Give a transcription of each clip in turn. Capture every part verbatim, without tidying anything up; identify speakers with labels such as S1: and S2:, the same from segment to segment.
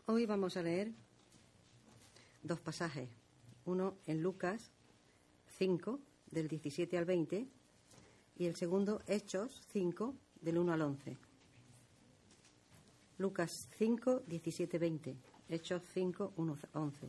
S1: Hoy vamos a leer dos pasajes, uno en Lucas cinco, del diecisiete al veinte, y el segundo, Hechos cinco, del uno al once. Lucas cinco, diecisiete, veinte, Hechos cinco, uno, once.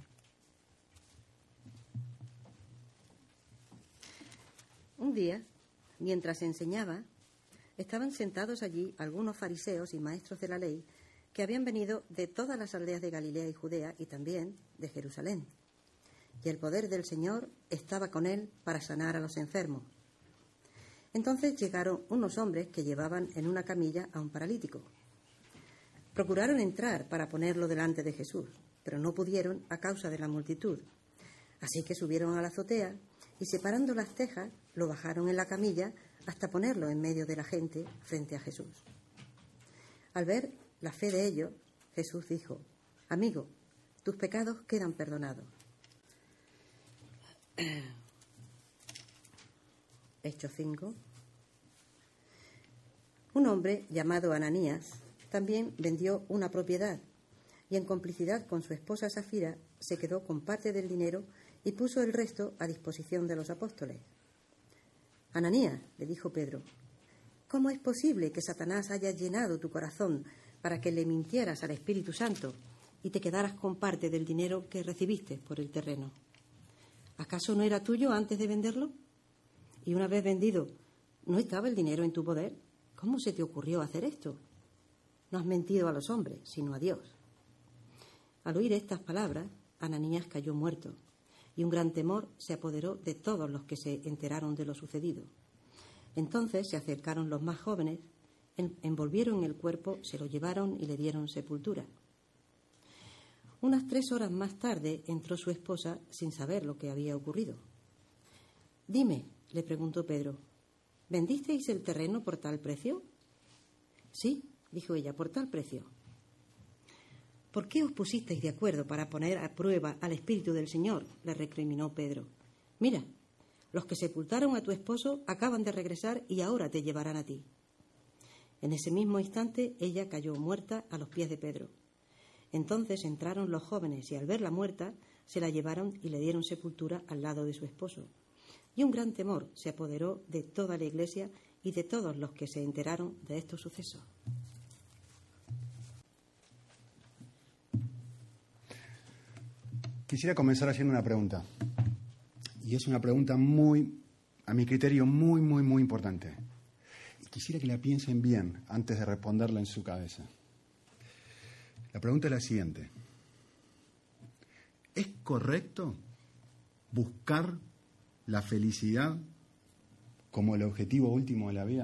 S1: Un día, mientras enseñaba, estaban sentados allí algunos fariseos y maestros de la ley que habían venido de todas las aldeas de Galilea y Judea y también de Jerusalén. Y el poder del Señor estaba con él para sanar a los enfermos. Entonces llegaron unos hombres que llevaban en una camilla a un paralítico. Procuraron entrar para ponerlo delante de Jesús, pero no pudieron a causa de la multitud. Así que subieron a la azotea y, separando las tejas, lo bajaron en la camilla hasta ponerlo en medio de la gente frente a Jesús. Al ver la fe de ellos, Jesús dijo: Amigo, tus pecados quedan perdonados. Hechos cinco. Un hombre llamado Ananías también vendió una propiedad y, en complicidad con su esposa Safira, se quedó con parte del dinero y puso el resto a disposición de los apóstoles. Ananías, le dijo Pedro, ¿cómo es posible que Satanás haya llenado tu corazón para que le mintieras al Espíritu Santo y te quedaras con parte del dinero que recibiste por el terreno? ¿Acaso no era tuyo antes de venderlo? Y una vez vendido, ¿no estaba el dinero en tu poder? ¿Cómo se te ocurrió hacer esto? No has mentido a los hombres, sino a Dios. Al oír estas palabras, Ananías cayó muerto, y un gran temor se apoderó de todos los que se enteraron de lo sucedido. Entonces se acercaron los más jóvenes, envolvieron el cuerpo, se lo llevaron y le dieron sepultura. Unas tres horas más tarde entró su esposa sin saber lo que había ocurrido. Dime, le preguntó Pedro, ¿vendisteis el terreno por tal precio? Sí, dijo ella, por tal precio. ¿Por qué os pusisteis de acuerdo para poner a prueba al Espíritu del Señor?, le recriminó Pedro. Mira, los que sepultaron a tu esposo acaban de regresar y ahora te llevarán a ti. En ese mismo instante ella cayó muerta a los pies de Pedro. Entonces entraron los jóvenes y, al verla muerta, se la llevaron y le dieron sepultura al lado de su esposo. Y un gran temor se apoderó de toda la iglesia y de todos los que se enteraron de estos sucesos.
S2: Quisiera comenzar haciendo una pregunta. Y es una pregunta muy, a mi criterio, muy, muy, muy importante. Quisiera que la piensen bien antes de responderla en su cabeza. La pregunta es la siguiente. ¿Es correcto buscar la felicidad como el objetivo último de la vida?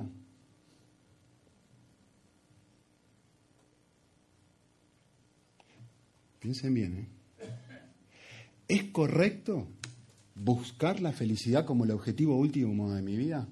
S2: Piensen bien, ¿eh? ¿Es correcto buscar la felicidad como el objetivo último de mi vida?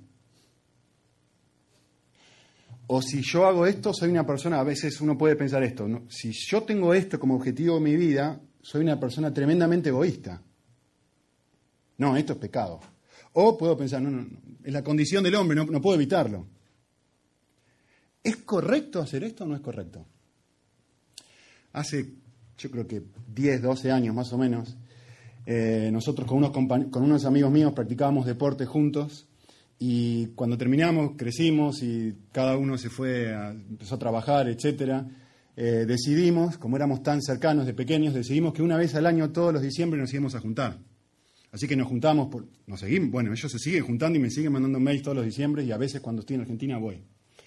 S2: O si yo hago esto, soy una persona, a veces uno puede pensar esto, ¿no? Si yo tengo esto como objetivo de mi vida, soy una persona tremendamente egoísta. No, esto es pecado. O puedo pensar, no, no, no, es la condición del hombre, no, no puedo evitarlo. ¿Es correcto hacer esto o no es correcto? Hace, yo creo que diez, doce años más o menos, eh, nosotros con unos, compañ- con unos amigos míos practicábamos deporte juntos. Y cuando terminamos, crecimos y cada uno se fue, a, empezó a trabajar, etcétera. Eh, decidimos, como éramos tan cercanos de pequeños, decidimos que una vez al año, todos los diciembre, nos íbamos a juntar. Así que nos juntamos, por, nos seguimos, bueno, ellos se siguen juntando y me siguen mandando mails todos los diciembre y a veces cuando estoy en Argentina voy.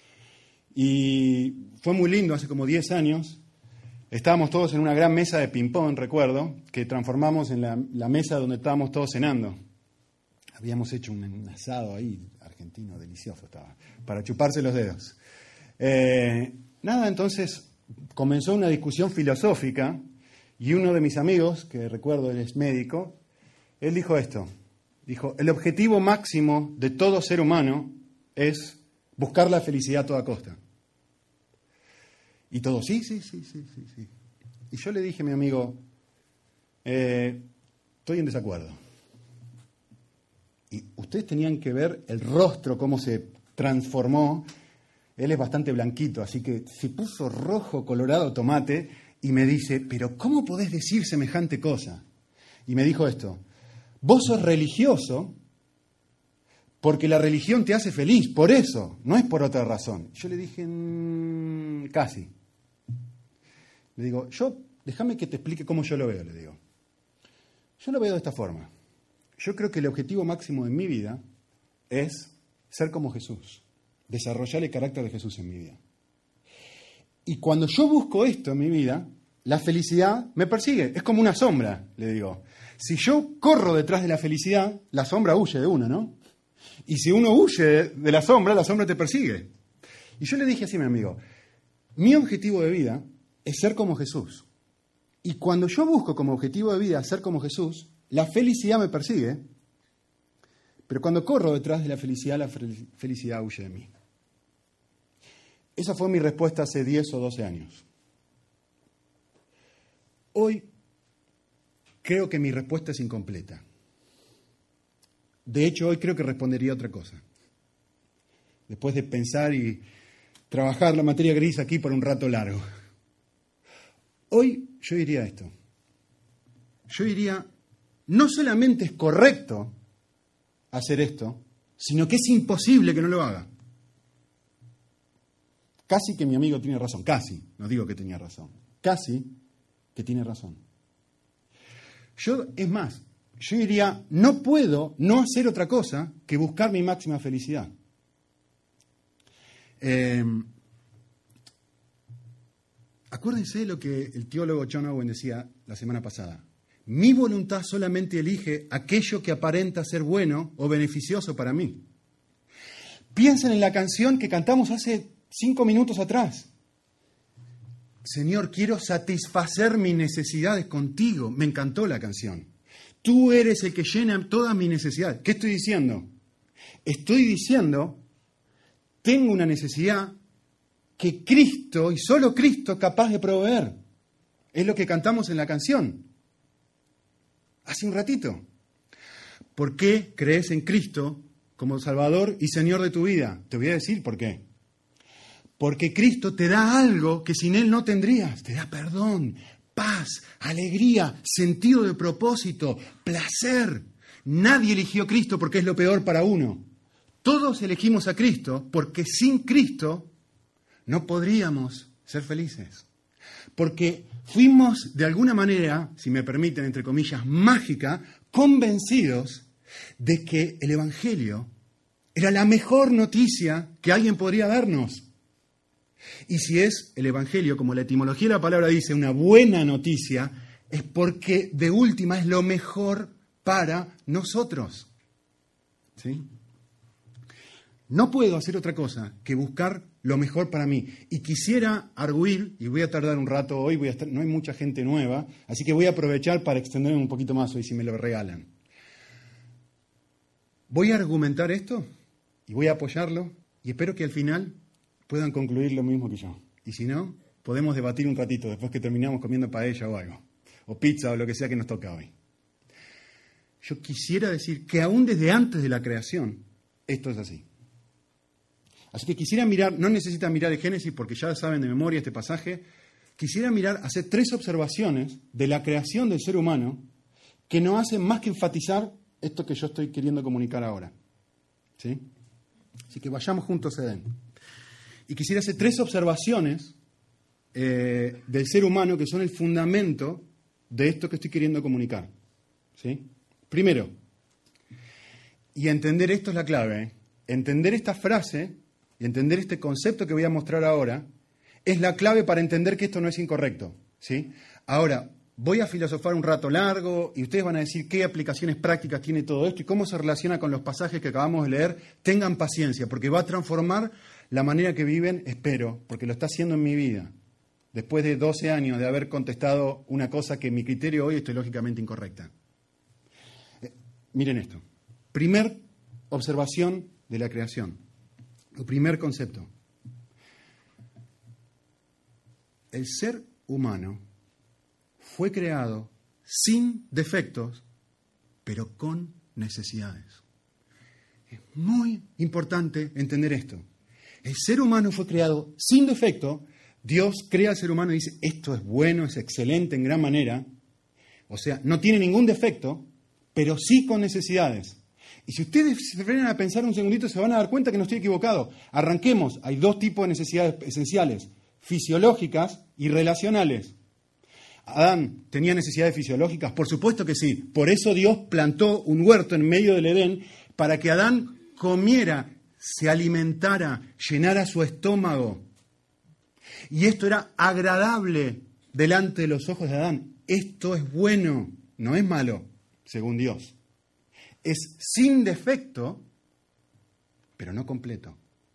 S2: Y fue muy lindo, hace como diez años, estábamos todos en una gran mesa de ping-pong, recuerdo, que transformamos en la, la mesa donde estábamos todos cenando. Habíamos hecho un, un asado ahí, argentino, delicioso estaba, para chuparse los dedos. Eh, nada, entonces comenzó una discusión filosófica y uno de mis amigos, que recuerdo él es médico, él dijo esto, dijo, el objetivo máximo de todo ser humano es buscar la felicidad a toda costa. Y todos, sí, sí, sí, sí, sí, sí. Y yo le dije a mi amigo, eh, estoy en desacuerdo. Y ustedes tenían que ver el rostro, cómo se transformó. Él es bastante blanquito, así que se puso rojo, colorado, tomate, y me dice, pero ¿cómo podés decir semejante cosa? Y me dijo esto, vos sos religioso porque la religión te hace feliz, por eso, no es por otra razón. Yo le dije, mmm, casi. Le digo, yo, déjame que te explique cómo yo lo veo, le digo. Yo lo veo de esta forma. Yo creo que el objetivo máximo de mi vida es ser como Jesús, desarrollar el carácter de Jesús en mi vida. Y cuando yo busco esto en mi vida, la felicidad me persigue, es como una sombra, le digo. Si yo corro detrás de la felicidad, la sombra huye de uno, ¿no? Y si uno huye de la sombra, la sombra te persigue. Y yo le dije así a mi amigo, mi objetivo de vida es ser como Jesús. Y cuando yo busco como objetivo de vida ser como Jesús, la felicidad me persigue, pero cuando corro detrás de la felicidad, la felicidad huye de mí. Esa fue mi respuesta hace diez o doce años. Hoy creo que mi respuesta es incompleta. De hecho, hoy creo que respondería otra cosa. Después de pensar y trabajar la materia gris aquí por un rato largo. Hoy yo diría esto. Yo diría, no solamente es correcto hacer esto, sino que es imposible que no lo haga. Casi que mi amigo tiene razón, casi, no digo que tenía razón, casi que tiene razón. Yo, es más, yo diría, no puedo no hacer otra cosa que buscar mi máxima felicidad. Eh, acuérdense lo que el teólogo John Owen decía la semana pasada. Mi voluntad solamente elige aquello que aparenta ser bueno o beneficioso para mí. Piensen en la canción que cantamos hace cinco minutos atrás. Señor, quiero satisfacer mis necesidades contigo. Me encantó la canción. Tú eres el que llena todas mis necesidades. ¿Qué estoy diciendo? Estoy diciendo, tengo una necesidad que Cristo, y solo Cristo, es capaz de proveer. Es lo que cantamos en la canción. Hace un ratito. ¿Por qué crees en Cristo como Salvador y Señor de tu vida? Te voy a decir por qué. Porque Cristo te da algo que sin Él no tendrías. Te da perdón, paz, alegría, sentido de propósito, placer. Nadie eligió a Cristo porque es lo peor para uno. Todos elegimos a Cristo porque sin Cristo no podríamos ser felices. Porque fuimos de alguna manera, si me permiten, entre comillas, mágica, convencidos de que el Evangelio era la mejor noticia que alguien podría darnos. Y si es el Evangelio, como la etimología de la palabra dice, una buena noticia, es porque de última es lo mejor para nosotros. ¿Sí? No puedo hacer otra cosa que buscar lo mejor para mí. Y quisiera arguir, y voy a tardar un rato hoy, voy a estar, no hay mucha gente nueva, así que voy a aprovechar para extenderme un poquito más hoy si me lo regalan. Voy a argumentar esto y voy a apoyarlo y espero que al final puedan concluir lo mismo que yo. Y si no, podemos debatir un ratito después que terminamos comiendo paella o algo, o pizza o lo que sea que nos toca hoy. Yo quisiera decir que aún desde antes de la creación, esto es así. Así que quisiera mirar, no necesitan mirar el Génesis porque ya saben de memoria este pasaje, quisiera mirar, hacer tres observaciones de la creación del ser humano que no hacen más que enfatizar esto que yo estoy queriendo comunicar ahora. ¿Sí? Así que vayamos juntos a Edén. Y quisiera hacer tres observaciones eh, del ser humano que son el fundamento de esto que estoy queriendo comunicar. ¿Sí? Primero, y entender esto es la clave, ¿eh? Entender esta frase y entender este concepto que voy a mostrar ahora es la clave para entender que esto no es incorrecto. ¿Sí? Ahora, voy a filosofar un rato largo y ustedes van a decir qué aplicaciones prácticas tiene todo esto y cómo se relaciona con los pasajes que acabamos de leer. Tengan paciencia, porque va a transformar la manera que viven, espero, porque lo está haciendo en mi vida. Después de doce años de haber contestado una cosa que en mi criterio hoy es teológicamente incorrecta. Eh, miren esto. Primer observación de la creación. El primer concepto. El ser humano fue creado sin defectos, pero con necesidades. Es muy importante entender esto. El ser humano fue creado sin defecto, Dios crea al ser humano y dice, esto es bueno, es excelente en gran manera. O sea, no tiene ningún defecto, pero sí con necesidades. Y si ustedes se frenan a pensar un segundito, se van a dar cuenta que no estoy equivocado. Arranquemos. Hay dos tipos de necesidades esenciales, fisiológicas y relacionales. ¿Adán tenía necesidades fisiológicas? Por supuesto que sí. Por eso Dios plantó un huerto en medio del Edén para que Adán comiera, se alimentara, llenara su estómago. Y esto era agradable delante de los ojos de Adán. Esto es bueno, no es malo, según Dios. Es sin defecto, pero no completo.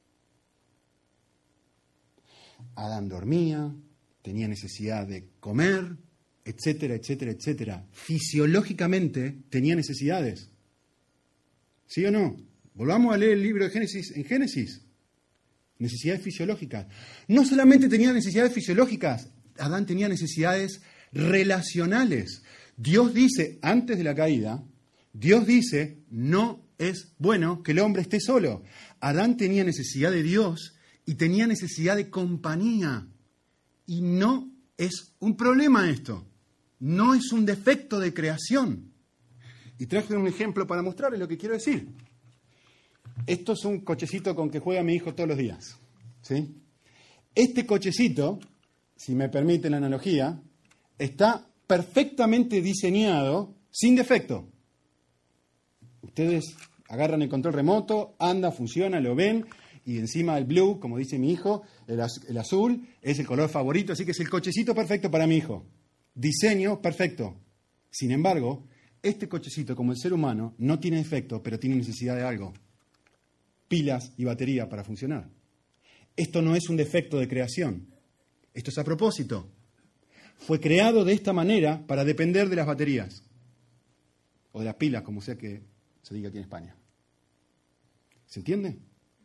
S2: Adán dormía, tenía necesidad de comer, etcétera, etcétera, etcétera. Fisiológicamente tenía necesidades. ¿Sí o no? Volvamos a leer el libro de Génesis en Génesis. Necesidades fisiológicas. No solamente tenía necesidades fisiológicas, Adán tenía necesidades relacionales. Dios dice, antes de la caída, Dios dice, no es bueno que el hombre esté solo. Adán tenía necesidad de Dios y tenía necesidad de compañía. Y no es un problema esto. No es un defecto de creación. Y traje un ejemplo para mostrarles lo que quiero decir. Esto es un cochecito con que juega mi hijo todos los días. ¿Sí? Este cochecito, si me permite la analogía, está perfectamente diseñado sin defecto. Ustedes agarran el control remoto, anda, funciona, lo ven, y encima el blue, como dice mi hijo, el, az- el azul, es el color favorito, así que es el cochecito perfecto para mi hijo. Diseño perfecto. Sin embargo, este cochecito, como el ser humano, no tiene defecto, pero tiene necesidad de algo. Pilas y batería para funcionar. Esto no es un defecto de creación. Esto es a propósito. Fue creado de esta manera para depender de las baterías. O de las pilas, como sea que se diga aquí en España. ¿Se entiende?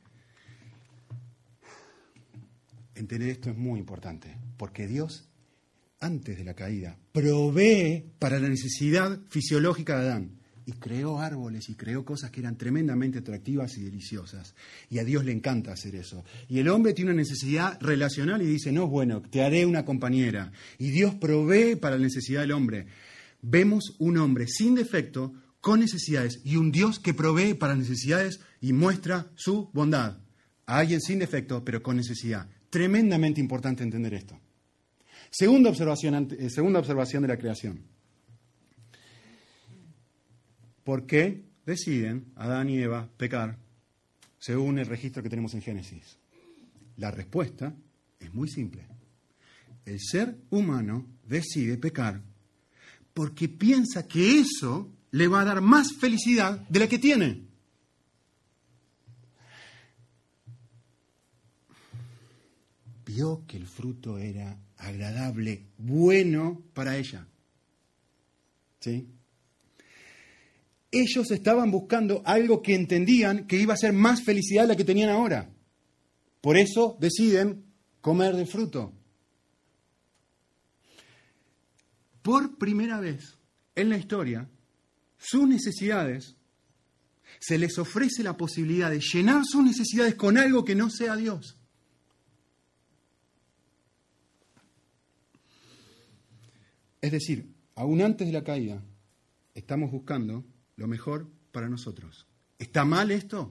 S2: Entender esto es muy importante, porque Dios, antes de la caída, provee para la necesidad fisiológica de Adán. Y creó árboles y creó cosas que eran tremendamente atractivas y deliciosas. Y a Dios le encanta hacer eso. Y el hombre tiene una necesidad relacional y dice, no, bueno, te haré una compañera. Y Dios provee para la necesidad del hombre. Vemos un hombre sin defecto, con necesidades, y un Dios que provee para las necesidades y muestra su bondad. A alguien sin defecto, pero con necesidad. Tremendamente importante entender esto. Segunda observación, eh, segunda observación de la creación. ¿Por qué deciden Adán y Eva pecar según el registro que tenemos en Génesis? La respuesta es muy simple. El ser humano decide pecar porque piensa que eso le va a dar más felicidad de la que tiene. Vio que el fruto era agradable, bueno para ella. ¿Sí? Ellos estaban buscando algo que entendían que iba a ser más felicidad de la que tenían ahora. Por eso deciden comer del fruto. Por primera vez en la historia, sus necesidades, se les ofrece la posibilidad de llenar sus necesidades con algo que no sea Dios. Es decir, aún antes de la caída, estamos buscando lo mejor para nosotros. ¿Está mal esto?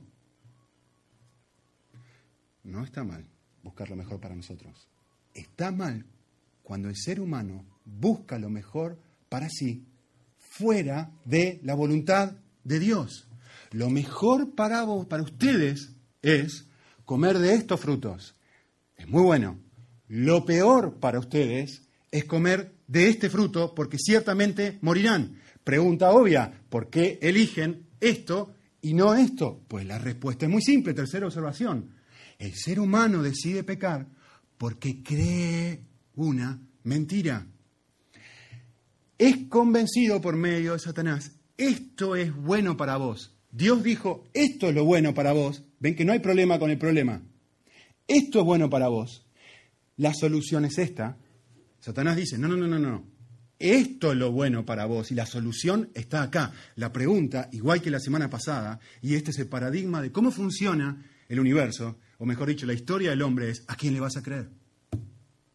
S2: No está mal buscar lo mejor para nosotros. Está mal cuando el ser humano busca lo mejor para sí fuera de la voluntad de Dios. Lo mejor para vos, para ustedes, es comer de estos frutos. Es muy bueno. Lo peor para ustedes es comer de este fruto porque ciertamente morirán. Pregunta obvia, ¿por qué eligen esto y no esto? Pues la respuesta es muy simple. Tercera observación. El ser humano decide pecar porque cree una mentira. Es convencido por medio de Satanás. Esto es bueno para vos. Dios dijo, esto es lo bueno para vos. Ven que no hay problema con el problema. Esto es bueno para vos. La solución es esta. Satanás dice, no, no, no, no, no. Esto es lo bueno para vos y la solución está acá. La pregunta, igual que la semana pasada, y este es el paradigma de cómo funciona el universo, o mejor dicho, la historia del hombre es, ¿a quién le vas a creer?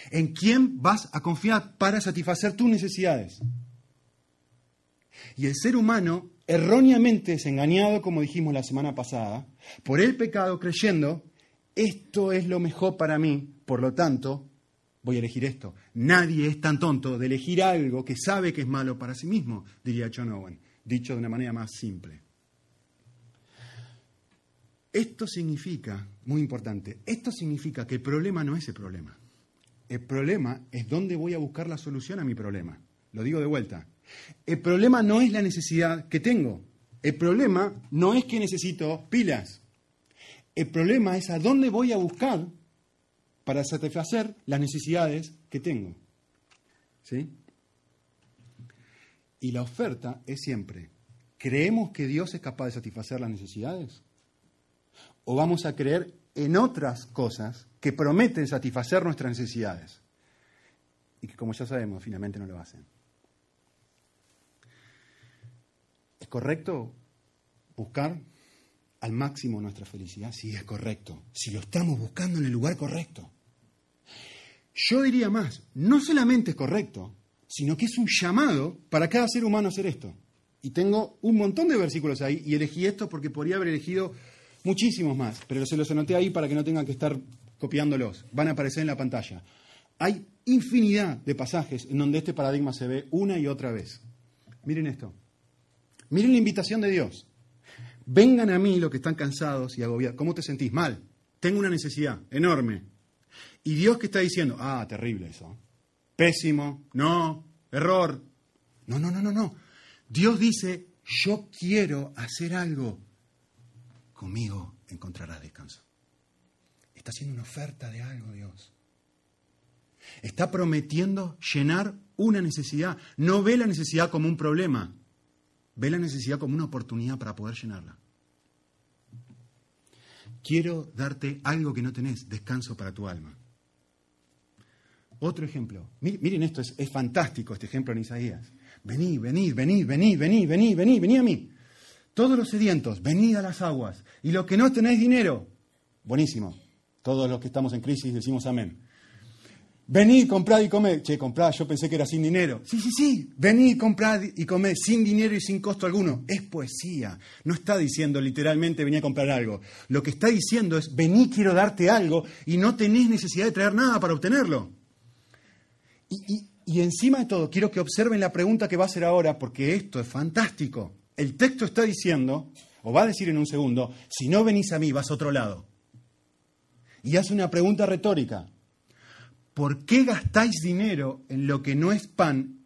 S2: ¿En quién vas a confiar para satisfacer tus necesidades? Y el ser humano erróneamente es engañado, como dijimos la semana pasada, por el pecado, creyendo, esto es lo mejor para mí, por lo tanto, voy a elegir esto. Nadie es tan tonto de elegir algo que sabe que es malo para sí mismo, diría John Owen, dicho de una manera más simple. Esto significa, muy importante, esto significa que el problema no es el problema. El problema es dónde voy a buscar la solución a mi problema. Lo digo de vuelta. El problema no es la necesidad que tengo. El problema no es que necesito pilas. El problema es a dónde voy a buscar para satisfacer las necesidades que tengo. ¿Sí? Y la oferta es siempre, ¿creemos que Dios es capaz de satisfacer las necesidades? ¿O vamos a creer en otras cosas que prometen satisfacer nuestras necesidades? Y que, como ya sabemos, finalmente no lo hacen. ¿Es correcto buscar al máximo nuestra felicidad? Sí, es correcto. Si lo estamos buscando en el lugar correcto. Yo diría más, no solamente es correcto, sino que es un llamado para cada ser humano a hacer esto. Y tengo un montón de versículos ahí, y elegí esto porque podría haber elegido muchísimos más, pero se los anoté ahí para que no tengan que estar copiándolos. Van a aparecer en la pantalla. Hay infinidad de pasajes en donde este paradigma se ve una y otra vez. Miren esto. Miren la invitación de Dios. Vengan a mí los que están cansados y agobiados. ¿Cómo te sentís? Mal. Tengo una necesidad enorme. Y Dios que está diciendo, ah, terrible eso. Pésimo, no, error. No, no, no, no, no. Dios dice, yo quiero hacer algo. Conmigo encontrarás descanso. Está haciendo una oferta de algo, Dios. Está prometiendo llenar una necesidad. No ve la necesidad como un problema. Ve la necesidad como una oportunidad para poder llenarla. Quiero darte algo que no tenés, descanso para tu alma. Otro ejemplo. Miren esto, es, es fantástico este ejemplo en Isaías. Venid, venid, venid, venid, venid, venid, venid, venid a mí. Todos los sedientos, venid a las aguas. Y los que no tenéis dinero, buenísimo. Todos los que estamos en crisis decimos amén. Venid, comprad y comed. Che, comprad, yo pensé que era sin dinero. Sí, sí, sí. Venid, comprad y comed sin dinero y sin costo alguno. Es poesía. No está diciendo literalmente venid a comprar algo. Lo que está diciendo es venid, quiero darte algo y no tenés necesidad de traer nada para obtenerlo. Y, y, y encima de todo, quiero que observen la pregunta que va a hacer ahora, porque esto es fantástico. El texto está diciendo, o va a decir en un segundo, si no venís a mí, vas a otro lado. Y hace una pregunta retórica. ¿Por qué gastáis dinero en lo que no es pan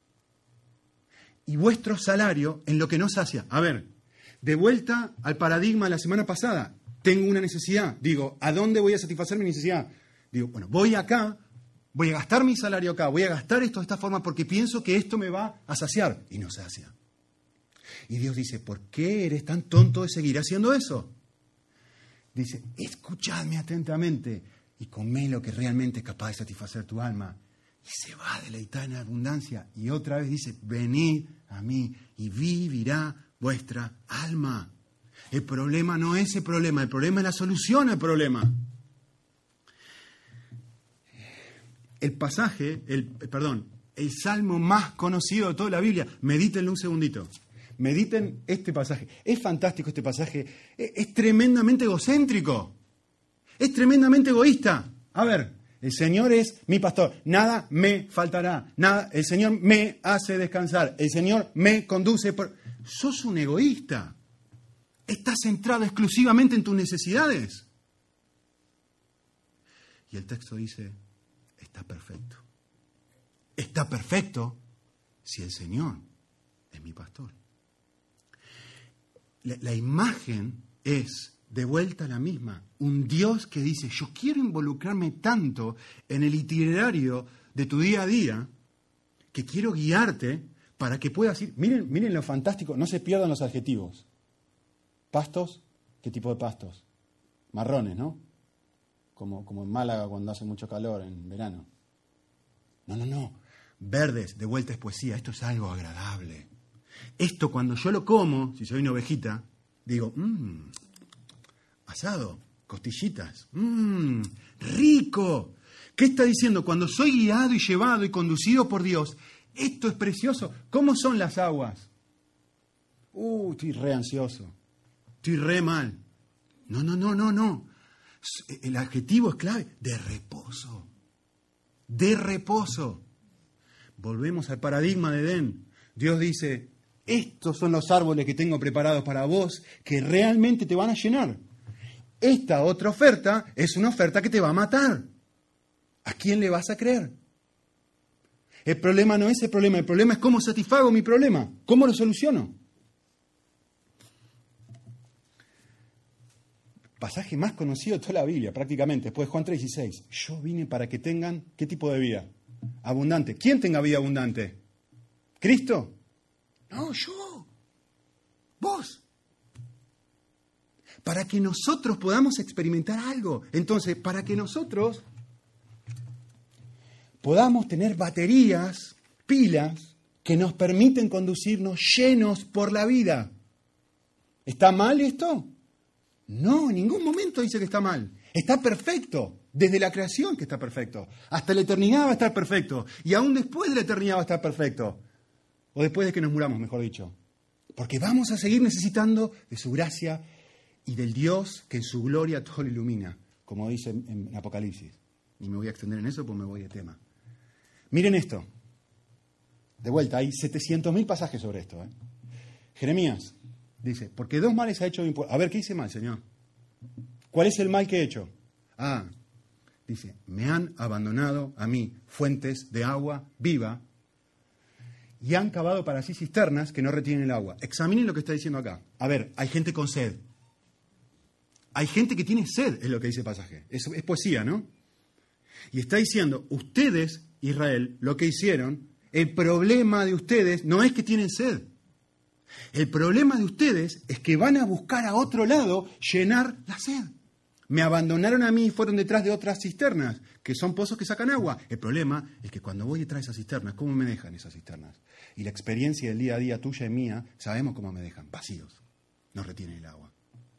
S2: y vuestro salario en lo que no sacia? A ver, de vuelta al paradigma de la semana pasada. Tengo una necesidad. Digo, ¿a dónde voy a satisfacer mi necesidad? Digo, bueno, voy acá, voy a gastar mi salario acá, voy a gastar esto de esta forma porque pienso que esto me va a saciar. Y no sacia. Y Dios dice, ¿por qué eres tan tonto de seguir haciendo eso? Dice, escuchadme atentamente. Y comé lo que realmente es capaz de satisfacer tu alma. Y se va a deleitar en abundancia. Y otra vez dice, venid a mí y vivirá vuestra alma. El problema no es el problema, el problema es la solución al problema. El pasaje, el, perdón, el salmo más conocido de toda la Biblia, medítenlo un segundito. Mediten este pasaje. Es fantástico este pasaje. Es, es tremendamente egocéntrico. Es tremendamente egoísta. A ver, el Señor es mi pastor. Nada me faltará. Nada, el Señor me hace descansar. El Señor me conduce por... Sos un egoísta. Estás centrado exclusivamente en tus necesidades. Y el texto dice, está perfecto. Está perfecto si el Señor es mi pastor. La, la imagen es... de vuelta a la misma, un Dios que dice, yo quiero involucrarme tanto en el itinerario de tu día a día, que quiero guiarte para que puedas ir. Miren, miren lo fantástico, no se pierdan los adjetivos. Pastos, ¿qué tipo de pastos? Marrones, ¿no? Como, como en Málaga cuando hace mucho calor en verano. No, no, no. Verdes, de vuelta es poesía, esto es algo agradable. Esto cuando yo lo como, si soy una ovejita, digo, mmm, asado, costillitas, mmm, rico. ¿Qué está diciendo? Cuando soy guiado y llevado y conducido por Dios, esto es precioso. ¿Cómo son las aguas? Uh, estoy re ansioso. Estoy re mal. No, no, no, no, no. El adjetivo es clave. De reposo. De reposo. Volvemos al paradigma de Edén. Dios dice, estos son los árboles que tengo preparados para vos, que realmente te van a llenar. Esta otra oferta es una oferta que te va a matar. ¿A quién le vas a creer? El problema no es el problema, el problema es cómo satisfago mi problema, cómo lo soluciono. Pasaje más conocido de toda la Biblia, prácticamente, después de Juan tres dieciséis. Yo vine para que tengan, ¿qué tipo de vida? Abundante. ¿Quién tenga vida abundante? ¿Cristo? No, yo. Vos. Para que nosotros podamos experimentar algo. Entonces, para que nosotros podamos tener baterías, pilas, que nos permiten conducirnos llenos por la vida. ¿Está mal esto? No, en ningún momento dice que está mal. Está perfecto. Desde la creación que está perfecto. Hasta la eternidad va a estar perfecto. Y aún después de la eternidad va a estar perfecto. O después de que nos muramos, mejor dicho. Porque vamos a seguir necesitando de su gracia y del Dios que en su gloria todo lo ilumina. Como dice en, en Apocalipsis. Y me voy a extender en eso, pues me voy de tema. Miren esto. De vuelta, hay setecientos mil pasajes sobre esto. ¿eh? Jeremías dice, porque dos males ha hecho mi pueblo. A ver, ¿qué hice mal, Señor? ¿Cuál es el mal que he hecho? Ah, dice, me han abandonado a mí fuentes de agua viva y han cavado para sí cisternas que no retienen el agua. Examinen lo que está diciendo acá. A ver, hay gente con sed. Hay gente que tiene sed, es lo que dice el pasaje. Es, es poesía, ¿no? Y está diciendo, ustedes, Israel, lo que hicieron, el problema de ustedes no es que tienen sed. El problema de ustedes es que van a buscar a otro lado llenar la sed. Me abandonaron a mí y fueron detrás de otras cisternas, que son pozos que sacan agua. El problema es que cuando voy detrás de esas cisternas, ¿cómo me dejan esas cisternas? Y la experiencia del día a día tuya y mía, sabemos cómo me dejan, vacíos. No retienen el agua.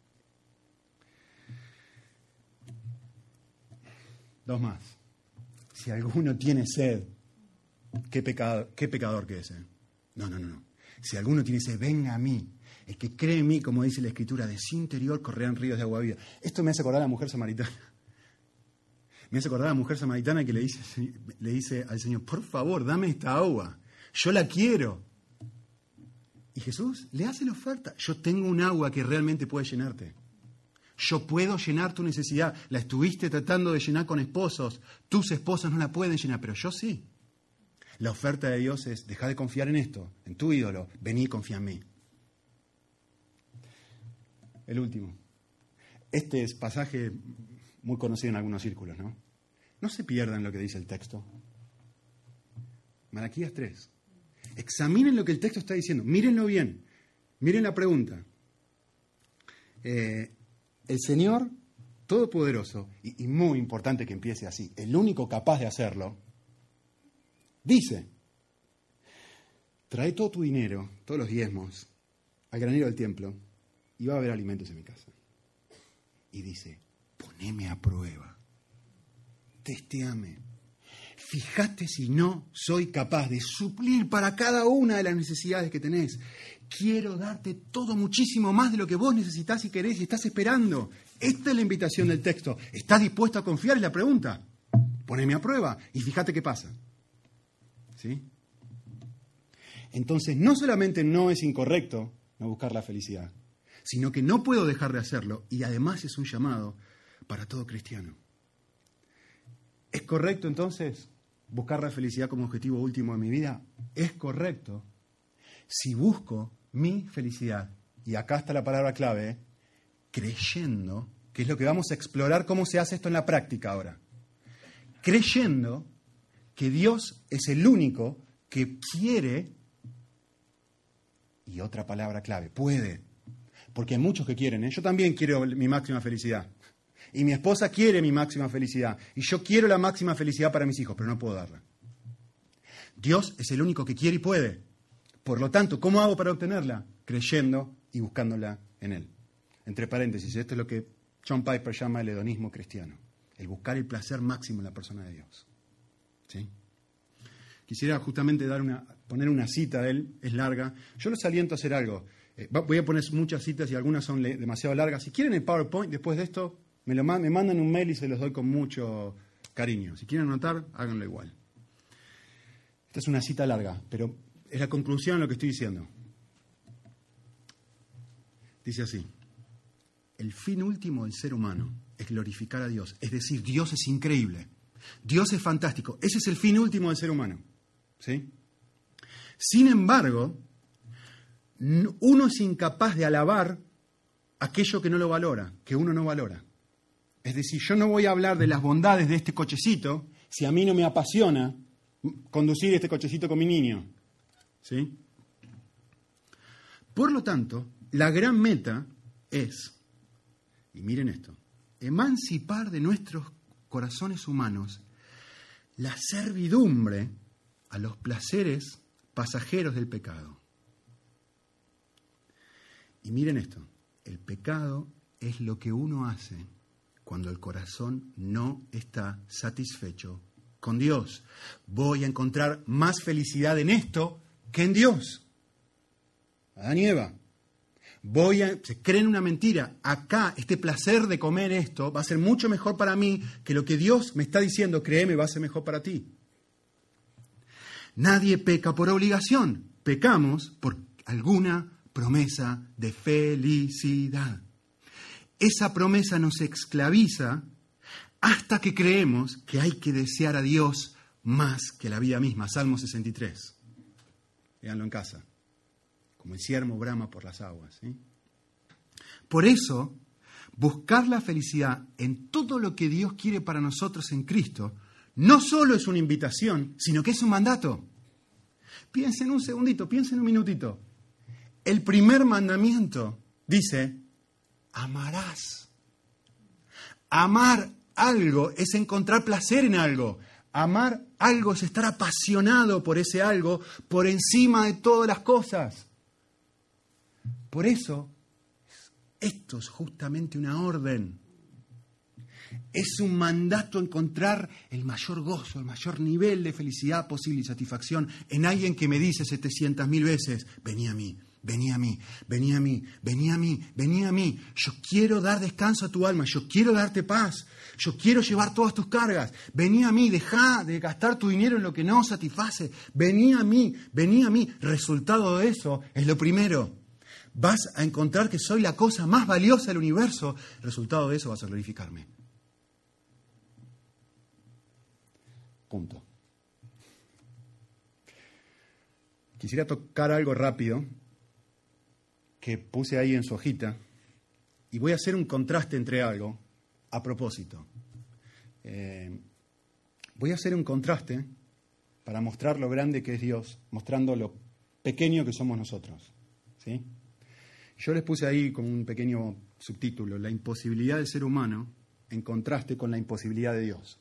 S2: Dos más. Si alguno tiene sed, ¿qué pecador, qué pecador que es? Eh? No, no, no, no. Si alguno tiene sed, venga a mí. El que cree en mí, como dice la Escritura, de su interior correrán ríos de agua viva. Esto me hace acordar a la mujer samaritana. Me hace acordar a la mujer samaritana que le dice, le dice al Señor, por favor, dame esta agua. Yo la quiero. Y Jesús le hace la oferta. Yo tengo un agua que realmente puede llenarte. Yo puedo llenar tu necesidad. La estuviste tratando de llenar con esposos. Tus esposas no la pueden llenar, pero yo sí. La oferta de Dios es, deja de confiar en esto, en tu ídolo, vení y confía en mí. El último. Este es pasaje muy conocido en algunos círculos, ¿no? No se pierdan lo que dice el texto. Malaquías tres. Examinen lo que el texto está diciendo. Mírenlo bien. Miren la pregunta. Eh, el Señor Todopoderoso, y, y muy importante que empiece así, el único capaz de hacerlo, dice, trae todo tu dinero, todos los diezmos, al granero del templo, y va a haber alimentos en mi casa. Y dice, poneme a prueba, testeame, fíjate si no soy capaz de suplir para cada una de las necesidades que tenés. Quiero darte todo muchísimo más de lo que vos necesitás y querés y estás esperando. Esta es la invitación del texto. ¿Estás dispuesto a confiar? Es la pregunta. Poneme a prueba y fíjate qué pasa. ¿Sí? Entonces, no solamente no es incorrecto no buscar la felicidad, sino que no puedo dejar de hacerlo y además es un llamado para todo cristiano. ¿Es correcto entonces buscar la felicidad como objetivo último de mi vida? Es correcto si busco mi felicidad, y acá está la palabra clave, ¿eh? creyendo, que es lo que vamos a explorar cómo se hace esto en la práctica ahora, creyendo que Dios es el único que quiere, y otra palabra clave, puede, porque hay muchos que quieren, ¿eh? Yo también quiero mi máxima felicidad, y mi esposa quiere mi máxima felicidad, y yo quiero la máxima felicidad para mis hijos, pero no puedo darla. Dios es el único que quiere y puede. Por lo tanto, ¿cómo hago para obtenerla? Creyendo y buscándola en Él. Entre paréntesis, esto es lo que John Piper llama el hedonismo cristiano. el buscar el placer máximo en la persona de Dios. ¿Sí? Quisiera justamente dar una, poner una cita de él, es larga. Yo los aliento a hacer algo. Eh, voy a poner muchas citas y algunas son le, demasiado largas. Si quieren el PowerPoint, después de esto, me, lo, me mandan un mail y se los doy con mucho cariño. Si quieren anotar, háganlo igual. Esta es una cita larga, pero es la conclusión de lo que estoy diciendo. Dice así: el fin último del ser humano es glorificar a Dios. Es decir, Dios es increíble. Dios es fantástico. Ese es el fin último del ser humano. ¿Sí? Sin embargo, uno es incapaz de alabar aquello que no lo valora, que uno no valora. Es decir, yo no voy a hablar de las bondades de este cochecito si a mí no me apasiona conducir este cochecito con mi niño. ¿Sí? Por lo tanto, la gran meta es, y miren esto, emancipar de nuestros corazones humanos la servidumbre a los placeres pasajeros del pecado. Y miren esto, el pecado es lo que uno hace cuando el corazón no está satisfecho con Dios. Voy a encontrar más felicidad en esto que en Dios. Adán y Eva. Voy a, se creen una mentira. Acá, este placer de comer esto va a ser mucho mejor para mí que lo que Dios me está diciendo, créeme, va a ser mejor para ti. Nadie peca por obligación. Pecamos por alguna promesa de felicidad. Esa promesa nos esclaviza hasta que creemos que hay que desear a Dios más que la vida misma. Salmo sesenta y tres. Léanlo en casa. Como el ciervo brama por las aguas. ¿Sí? Por eso, buscar la felicidad en todo lo que Dios quiere para nosotros en Cristo no solo es una invitación, sino que es un mandato. Piensen un segundito, piensen un minutito. El primer mandamiento dice: amarás. Amar algo es encontrar placer en algo. Amar algo es estar apasionado por ese algo por encima de todas las cosas. Por eso, esto es justamente una orden. Es un mandato encontrar el mayor gozo, el mayor nivel de felicidad posible y satisfacción en alguien que me dice setecientas mil veces: vení a mí. Vení a mí, vení a mí, vení a mí, vení a mí. Yo quiero dar descanso a tu alma, yo quiero darte paz, yo quiero llevar todas tus cargas. Vení a mí, dejá de gastar tu dinero en lo que no satisface. Vení a mí, vení a mí. Resultado de eso es lo primero. Vas a encontrar que soy la cosa más valiosa del universo. Resultado de eso vas a glorificarme. Punto. Quisiera tocar algo rápido que puse ahí en su hojita, y voy a hacer un contraste entre algo a propósito. Eh, voy a hacer un contraste para mostrar lo grande que es Dios, mostrando lo pequeño que somos nosotros. ¿Sí? Yo les puse ahí como un pequeño subtítulo: la imposibilidad del ser humano en contraste con la imposibilidad de Dios.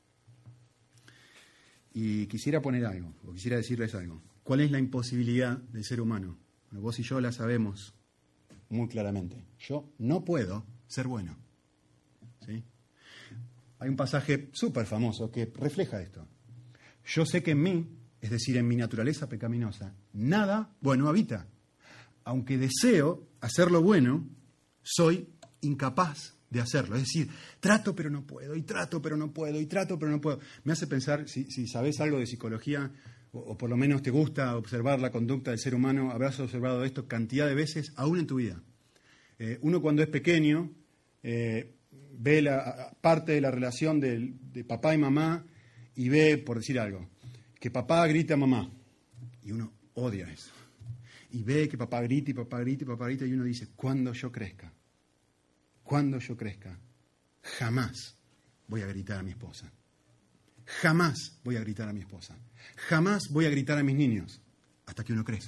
S2: Y quisiera poner algo, o quisiera decirles algo. ¿Cuál es la imposibilidad del ser humano? Bueno, vos y yo la sabemos muy claramente. Yo no puedo ser bueno. ¿Sí? Hay un pasaje súper famoso que refleja esto. Yo sé que en mí, es decir, en mi naturaleza pecaminosa, nada bueno habita. Aunque deseo hacer lo bueno, soy incapaz de hacerlo. Es decir, trato pero no puedo, y trato pero no puedo, y trato pero no puedo. Me hace pensar, si, si sabés algo de psicología, o por lo menos te gusta observar la conducta del ser humano, habrás observado esto cantidad de veces, aún en tu vida. Eh, uno cuando es pequeño eh, ve la parte de la relación de, de papá y mamá y ve, por decir algo, que papá grita a mamá. Y uno odia eso. Y ve que papá grita y papá grita y papá grita y uno dice: cuando yo crezca, cuando yo crezca, jamás voy a gritar a mi esposa. Jamás voy a gritar a mi esposa. Jamás voy a gritar a mis niños. Hasta que uno crece.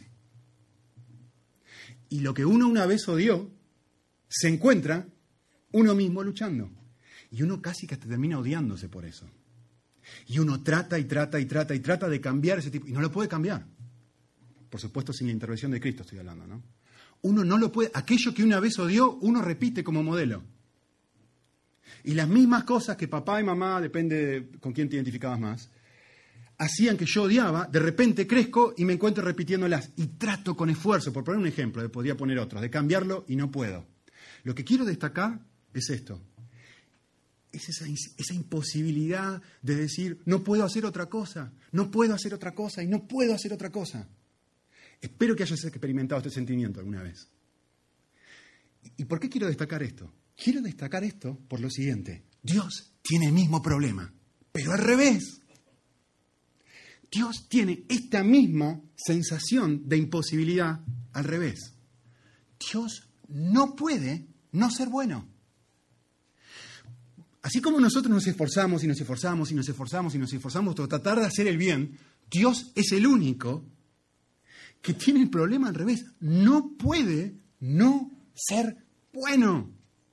S2: Y lo que uno una vez odió, se encuentra uno mismo luchando. Y uno casi que hasta termina odiándose por eso. Y uno trata y trata y trata y trata de cambiar ese tipo. Y no lo puede cambiar. Por supuesto, sin la intervención de Cristo estoy hablando, ¿no? Uno no lo puede. Aquello que una vez odió, uno repite como modelo. Y las mismas cosas que papá y mamá, depende de con quién te identificabas más, hacían que yo odiaba, de repente crezco y me encuentro repitiéndolas. Y trato con esfuerzo, por poner un ejemplo, podría poner otros, de cambiarlo y no puedo. Lo que quiero destacar es esto. Es esa, esa imposibilidad de decir, no puedo hacer otra cosa, no puedo hacer otra cosa y no puedo hacer otra cosa. Espero que hayas experimentado este sentimiento alguna vez. ¿Y por qué quiero destacar esto? Quiero destacar esto por lo siguiente. Dios tiene el mismo problema, pero al revés. Dios tiene esta misma sensación de imposibilidad al revés. Dios no puede no ser bueno. Así como nosotros nos esforzamos y nos esforzamos y nos esforzamos y nos esforzamos por tratar de hacer el bien, Dios es el único que tiene el problema al revés. No puede no ser bueno.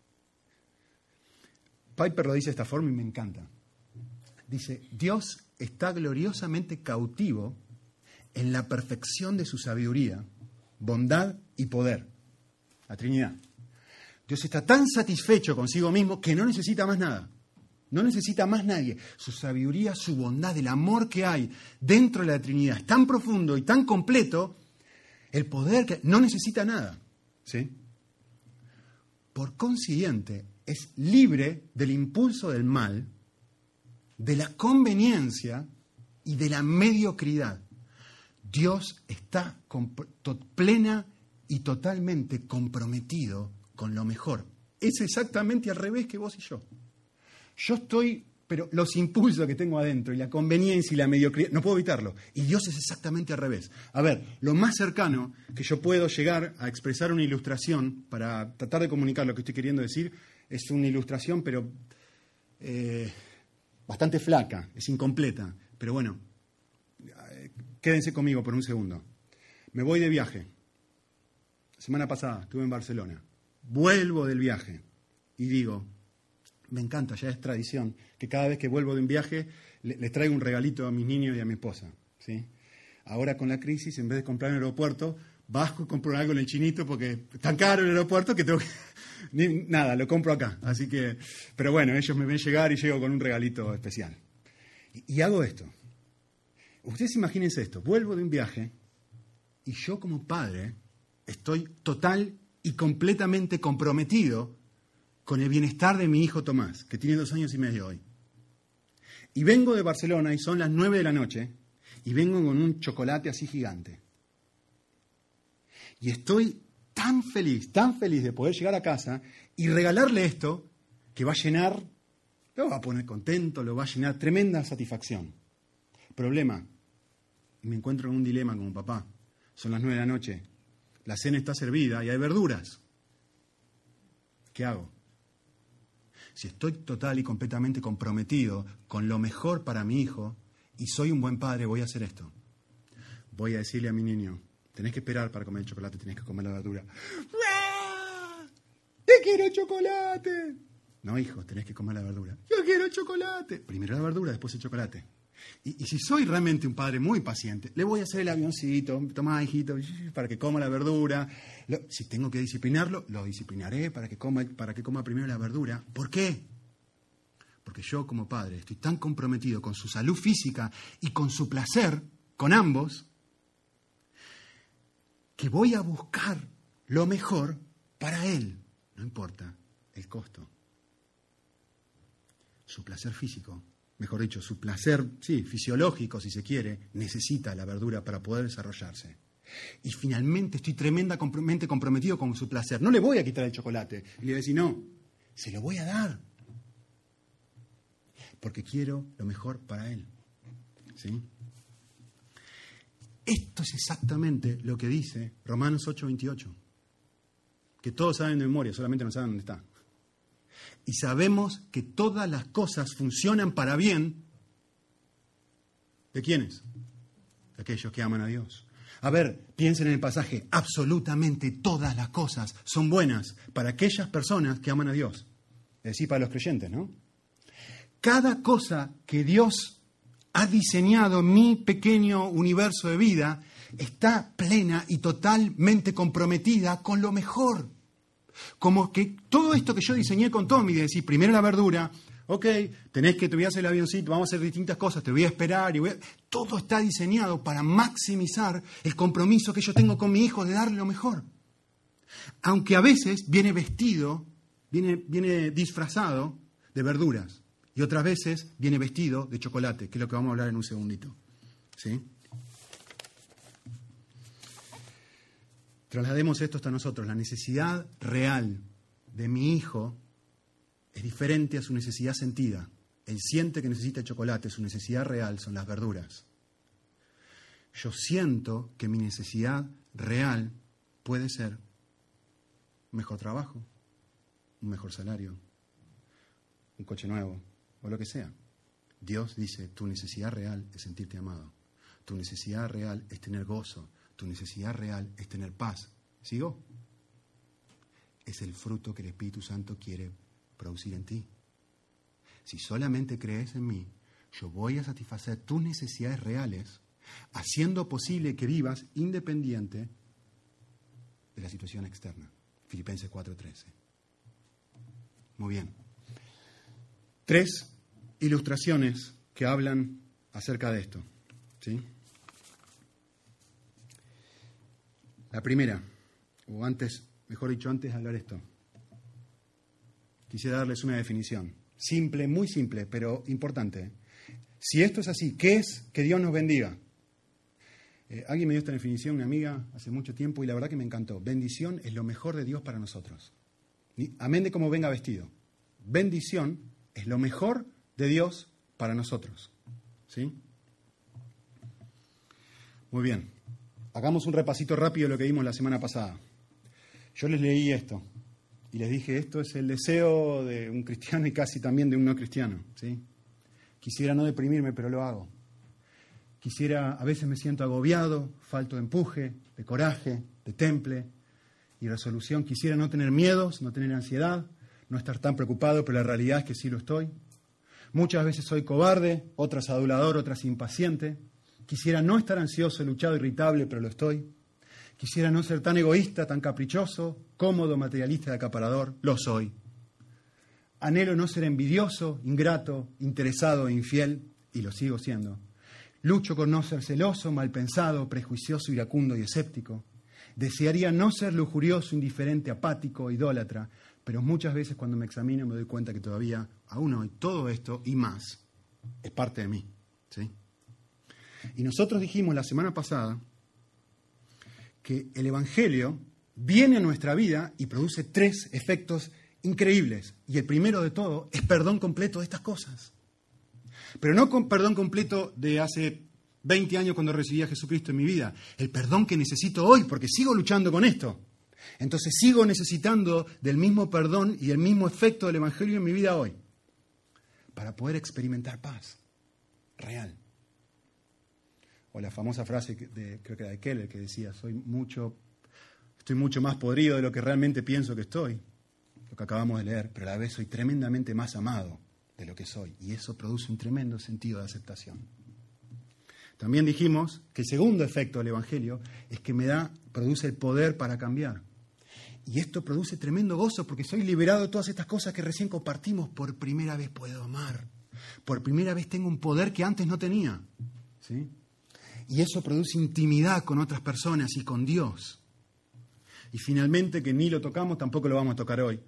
S2: Piper lo dice de esta forma y me encanta. Dice, Dios está gloriosamente cautivo en la perfección de su sabiduría, bondad y poder. La Trinidad. Dios está tan satisfecho consigo mismo que no necesita más nada. No necesita más nadie. Su sabiduría, su bondad, el amor que hay dentro de la Trinidad es tan profundo y tan completo, el poder que no necesita nada. ¿Sí? Por consiguiente, es libre del impulso del mal, de la conveniencia y de la mediocridad. Dios está comp- to- plena y totalmente comprometido con lo mejor. Es exactamente al revés que vos y yo. Yo estoy, pero los impulsos que tengo adentro y la conveniencia y la mediocridad, no puedo evitarlo. Y Dios es exactamente al revés. A ver, lo más cercano que yo puedo llegar a expresar una ilustración para tratar de comunicar lo que estoy queriendo decir es una ilustración, pero eh, bastante flaca, es incompleta. Pero bueno, eh, quédense conmigo por un segundo. Me voy de viaje. La semana pasada estuve en Barcelona. Vuelvo del viaje y digo, me encanta, ya es tradición, que cada vez que vuelvo de un viaje le, les traigo un regalito a mis niños y a mi esposa. ¿Sí? Ahora con la crisis, en vez de comprar en el aeropuerto, bajo y compro algo en el Chinito porque es tan caro el aeropuerto que tengo que... Ni, nada, lo compro acá. Así que, pero bueno, ellos me ven llegar y llego con un regalito especial. Y, y hago esto. Ustedes imagínense esto, vuelvo de un viaje y yo como padre estoy total y completamente comprometido con el bienestar de mi hijo Tomás, que tiene dos años y medio hoy. Y vengo de Barcelona y son las nueve de la noche y vengo con un chocolate así gigante. Y estoy tan feliz, tan feliz de poder llegar a casa y regalarle esto que va a llenar, lo va a poner contento, lo va a llenar tremenda satisfacción. Problema, me encuentro en un dilema como papá. Son las nueve de la noche, la cena está servida y hay verduras. ¿Qué hago? Si estoy total y completamente comprometido con lo mejor para mi hijo y soy un buen padre, voy a hacer esto. Voy a decirle a mi niño, tenés que esperar para comer el chocolate, tenés que comer la verdura. ¡Ah! ¡Te quiero chocolate! No, hijo, tenés que comer la verdura. Yo quiero chocolate. Primero la verdura, después el chocolate. Y, y si soy realmente un padre muy paciente, le voy a hacer el avioncito, tomá, hijito, para que coma la verdura. Lo, si tengo que disciplinarlo, lo disciplinaré para que coma, para que coma primero la verdura. ¿Por qué? Porque yo como padre estoy tan comprometido con su salud física y con su placer, con ambos, que voy a buscar lo mejor para él. No importa el costo. Su placer físico, mejor dicho, su placer, sí, fisiológico, si se quiere, necesita la verdura para poder desarrollarse. Y finalmente estoy tremendamente comprometido con su placer. No le voy a quitar el chocolate. Y le voy a decir, no, se lo voy a dar. Porque quiero lo mejor para él. ¿Sí? Esto es exactamente lo que dice Romanos ocho veintiocho. Que todos saben de memoria, solamente no saben dónde está. Y sabemos que todas las cosas funcionan para bien. ¿De quiénes? De aquellos que aman a Dios. A ver, piensen en el pasaje. Absolutamente todas las cosas son buenas para aquellas personas que aman a Dios. Es decir, para los creyentes, ¿no? Cada cosa que Dios ha diseñado en mi pequeño universo de vida está plena y totalmente comprometida con lo mejor. Como que todo esto que yo diseñé con Tommy, de decir, primero la verdura, ok, tenés que, te voy a hacer el avioncito, vamos a hacer distintas cosas, te voy a esperar, y voy a... todo está diseñado para maximizar el compromiso que yo tengo con mi hijo de darle lo mejor. Aunque a veces viene vestido, viene, viene disfrazado de verduras, y otras veces viene vestido de chocolate, que es lo que vamos a hablar en un segundito. ¿Sí? Traslademos esto hasta nosotros. La necesidad real de mi hijo es diferente a su necesidad sentida. Él siente que necesita chocolate, su necesidad real son las verduras. Yo siento que mi necesidad real puede ser un mejor trabajo, un mejor salario, un coche nuevo o lo que sea. Dios dice, tu necesidad real es sentirte amado. Tu necesidad real es tener gozo. Tu necesidad real es tener paz. ¿Sigo? Es el fruto que el Espíritu Santo quiere producir en ti. Si solamente crees en mí, yo voy a satisfacer tus necesidades reales, haciendo posible que vivas independiente de la situación externa. Filipenses cuatro trece. Muy bien. Tres ilustraciones que hablan acerca de esto. ¿Sí? La primera, o antes, mejor dicho, antes de hablar esto, quisiera darles una definición. Simple, muy simple, pero importante. Si esto es así, ¿qué es que Dios nos bendiga? Eh, alguien me dio esta definición, una amiga, hace mucho tiempo, y la verdad que me encantó. Bendición es lo mejor de Dios para nosotros. Amén de cómo venga vestido. Bendición es lo mejor de Dios para nosotros. ¿Sí? Muy bien. Hagamos un repasito rápido de lo que vimos la semana pasada. Yo les leí esto y les dije, esto es el deseo de un cristiano y casi también de un no cristiano. ¿Sí? Quisiera no deprimirme, pero lo hago. Quisiera, a veces me siento agobiado, falto de empuje, de coraje, de temple y resolución. Quisiera no tener miedos, no tener ansiedad, no estar tan preocupado, pero la realidad es que sí lo estoy. Muchas veces soy cobarde, otras adulador, otras impaciente. Quisiera no estar ansioso, luchado, irritable, pero lo estoy. Quisiera no ser tan egoísta, tan caprichoso, cómodo, materialista y acaparador, lo soy. Anhelo no ser envidioso, ingrato, interesado e infiel, y lo sigo siendo. Lucho con no ser celoso, mal pensado, prejuicioso, iracundo y escéptico. Desearía no ser lujurioso, indiferente, apático, idólatra, pero muchas veces cuando me examino me doy cuenta que todavía, aún hoy, todo esto y más es parte de mí. ¿Sí? Y nosotros dijimos la semana pasada que el Evangelio viene a nuestra vida y produce tres efectos increíbles. Y el primero de todo es perdón completo de estas cosas. Pero no con perdón completo de hace veinte años cuando recibí a Jesucristo en mi vida. El perdón que necesito hoy porque sigo luchando con esto. Entonces sigo necesitando del mismo perdón y el mismo efecto del Evangelio en mi vida hoy para poder experimentar paz real. O la famosa frase de, creo que era de Keller, que decía, soy mucho, estoy mucho más podrido de lo que realmente pienso que estoy, lo que acabamos de leer, pero a la vez soy tremendamente más amado de lo que soy. Y eso produce un tremendo sentido de aceptación. También dijimos que el segundo efecto del Evangelio es que me da, produce el poder para cambiar. Y esto produce tremendo gozo porque soy liberado de todas estas cosas que recién compartimos. Por primera vez puedo amar. Por primera vez tengo un poder que antes no tenía. ¿Sí? Y eso produce intimidad con otras personas y con Dios. Y finalmente, que ni lo tocamos, tampoco lo vamos a tocar hoy,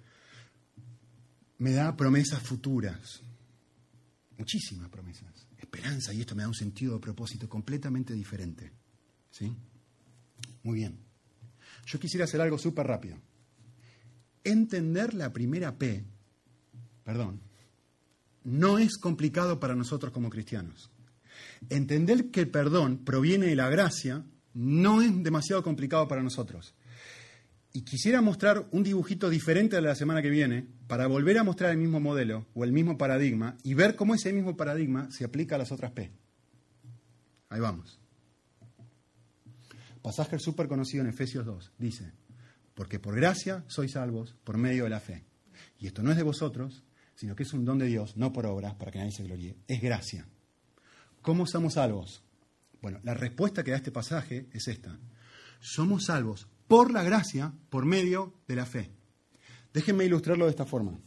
S2: me da promesas futuras. Muchísimas promesas. Esperanza, y esto me da un sentido de propósito completamente diferente. ¿Sí? Muy bien. Yo quisiera hacer algo súper rápido. Entender la primera P, perdón, no es complicado para nosotros como cristianos. Entender que el perdón proviene de la gracia no es demasiado complicado para nosotros. Y quisiera mostrar un dibujito diferente de la semana que viene para volver a mostrar el mismo modelo o el mismo paradigma y ver cómo ese mismo paradigma se aplica a las otras P. Ahí vamos. Pasaje súper conocido en Efesios dos. Dice, porque por gracia sois salvos por medio de la fe. Y esto no es de vosotros, sino que es un don de Dios, no por obras, para que nadie se gloríe. Es gracia. ¿Cómo somos salvos? Bueno, la respuesta que da este pasaje es esta. Somos salvos por la gracia, por medio de la fe. Déjenme ilustrarlo de esta forma.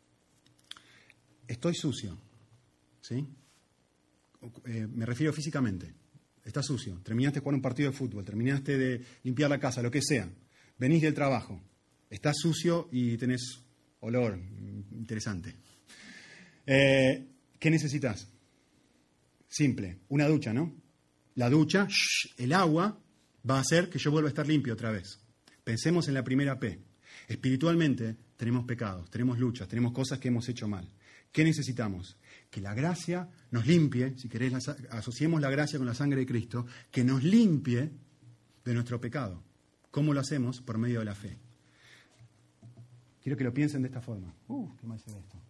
S2: Estoy sucio, ¿sí? Eh, me refiero físicamente. Estás sucio. Terminaste de jugar un partido de fútbol, terminaste de limpiar la casa, lo que sea. Venís del trabajo. Estás sucio y tenés olor interesante. Eh, ¿Qué necesitas? Simple, una ducha, ¿no? La ducha, shh, el agua, va a hacer que yo vuelva a estar limpio otra vez. Pensemos en la primera P. Espiritualmente tenemos pecados, tenemos luchas, tenemos cosas que hemos hecho mal. ¿Qué necesitamos? Que la gracia nos limpie, si querés, la, asociemos la gracia con la sangre de Cristo, que nos limpie de nuestro pecado. ¿Cómo lo hacemos? Por medio de la fe. Quiero que lo piensen de esta forma. Uh, qué mal se ve esto.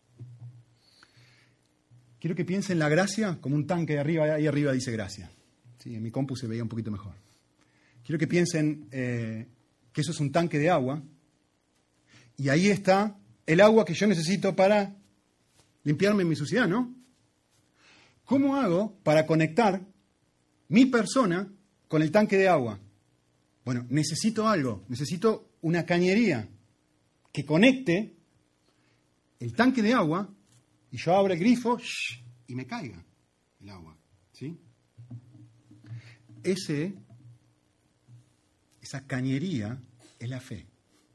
S2: Quiero que piensen la gracia como un tanque de arriba, ahí arriba dice gracia. Sí, en mi compu se veía un poquito mejor. Quiero que piensen eh, que eso es un tanque de agua y ahí está el agua que yo necesito para limpiarme mi suciedad, ¿no? ¿Cómo hago para conectar mi persona con el tanque de agua? Bueno, necesito algo, necesito una cañería que conecte el tanque de agua y yo abro el grifo shh, y me caiga el agua, ¿sí? Ese, esa cañería es la fe.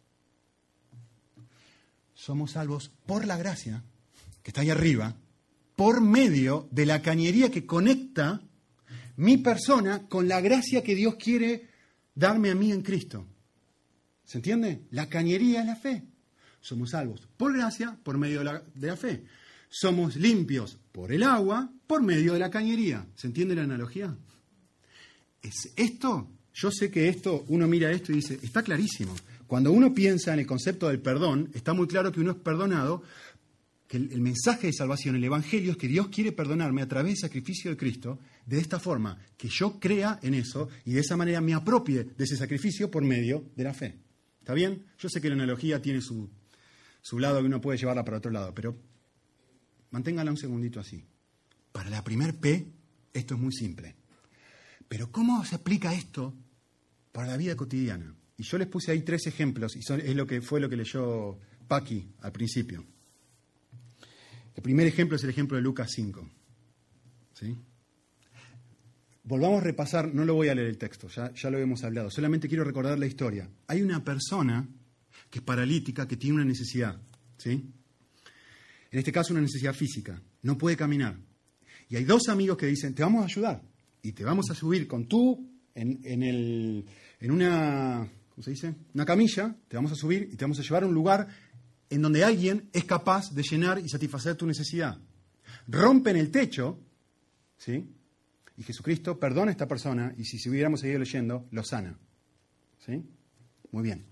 S2: Somos salvos por la gracia, que está ahí arriba, por medio de la cañería que conecta mi persona con la gracia que Dios quiere darme a mí en Cristo. ¿Se entiende? La cañería es la fe. Somos salvos por gracia, por medio de la, de la fe. Somos limpios por el agua, por medio de la cañería. ¿Se entiende la analogía? Es esto, yo sé que esto, uno mira esto y dice, está clarísimo. Cuando uno piensa en el concepto del perdón, está muy claro que uno es perdonado, que el, el mensaje de salvación, el evangelio, es que Dios quiere perdonarme a través del sacrificio de Cristo, de esta forma, que yo crea en eso y de esa manera me apropie de ese sacrificio por medio de la fe. ¿Está bien? Yo sé que la analogía tiene su, su lado que uno puede llevarla para otro lado, pero manténgala un segundito así. Para la primer P, esto es muy simple. Pero ¿cómo se aplica esto para la vida cotidiana? Y yo les puse ahí tres ejemplos, y son, es lo que fue lo que leyó Paqui al principio. El primer ejemplo es el ejemplo de Lucas cinco. ¿Sí? Volvamos a repasar, no lo voy a leer el texto, ya, ya lo hemos hablado, solamente quiero recordar la historia. Hay una persona que es paralítica, que tiene una necesidad, ¿sí? En este caso una necesidad física, no puede caminar. Y hay dos amigos que dicen, te vamos a ayudar, y te vamos a subir con tú en, en, el, en una, ¿cómo se dice? Una camilla, te vamos a subir y te vamos a llevar a un lugar en donde alguien es capaz de llenar y satisfacer tu necesidad. Rompen el techo, ¿sí? Y Jesucristo perdona a esta persona y si, si hubiéramos seguido leyendo, lo sana. ¿Sí? Muy bien.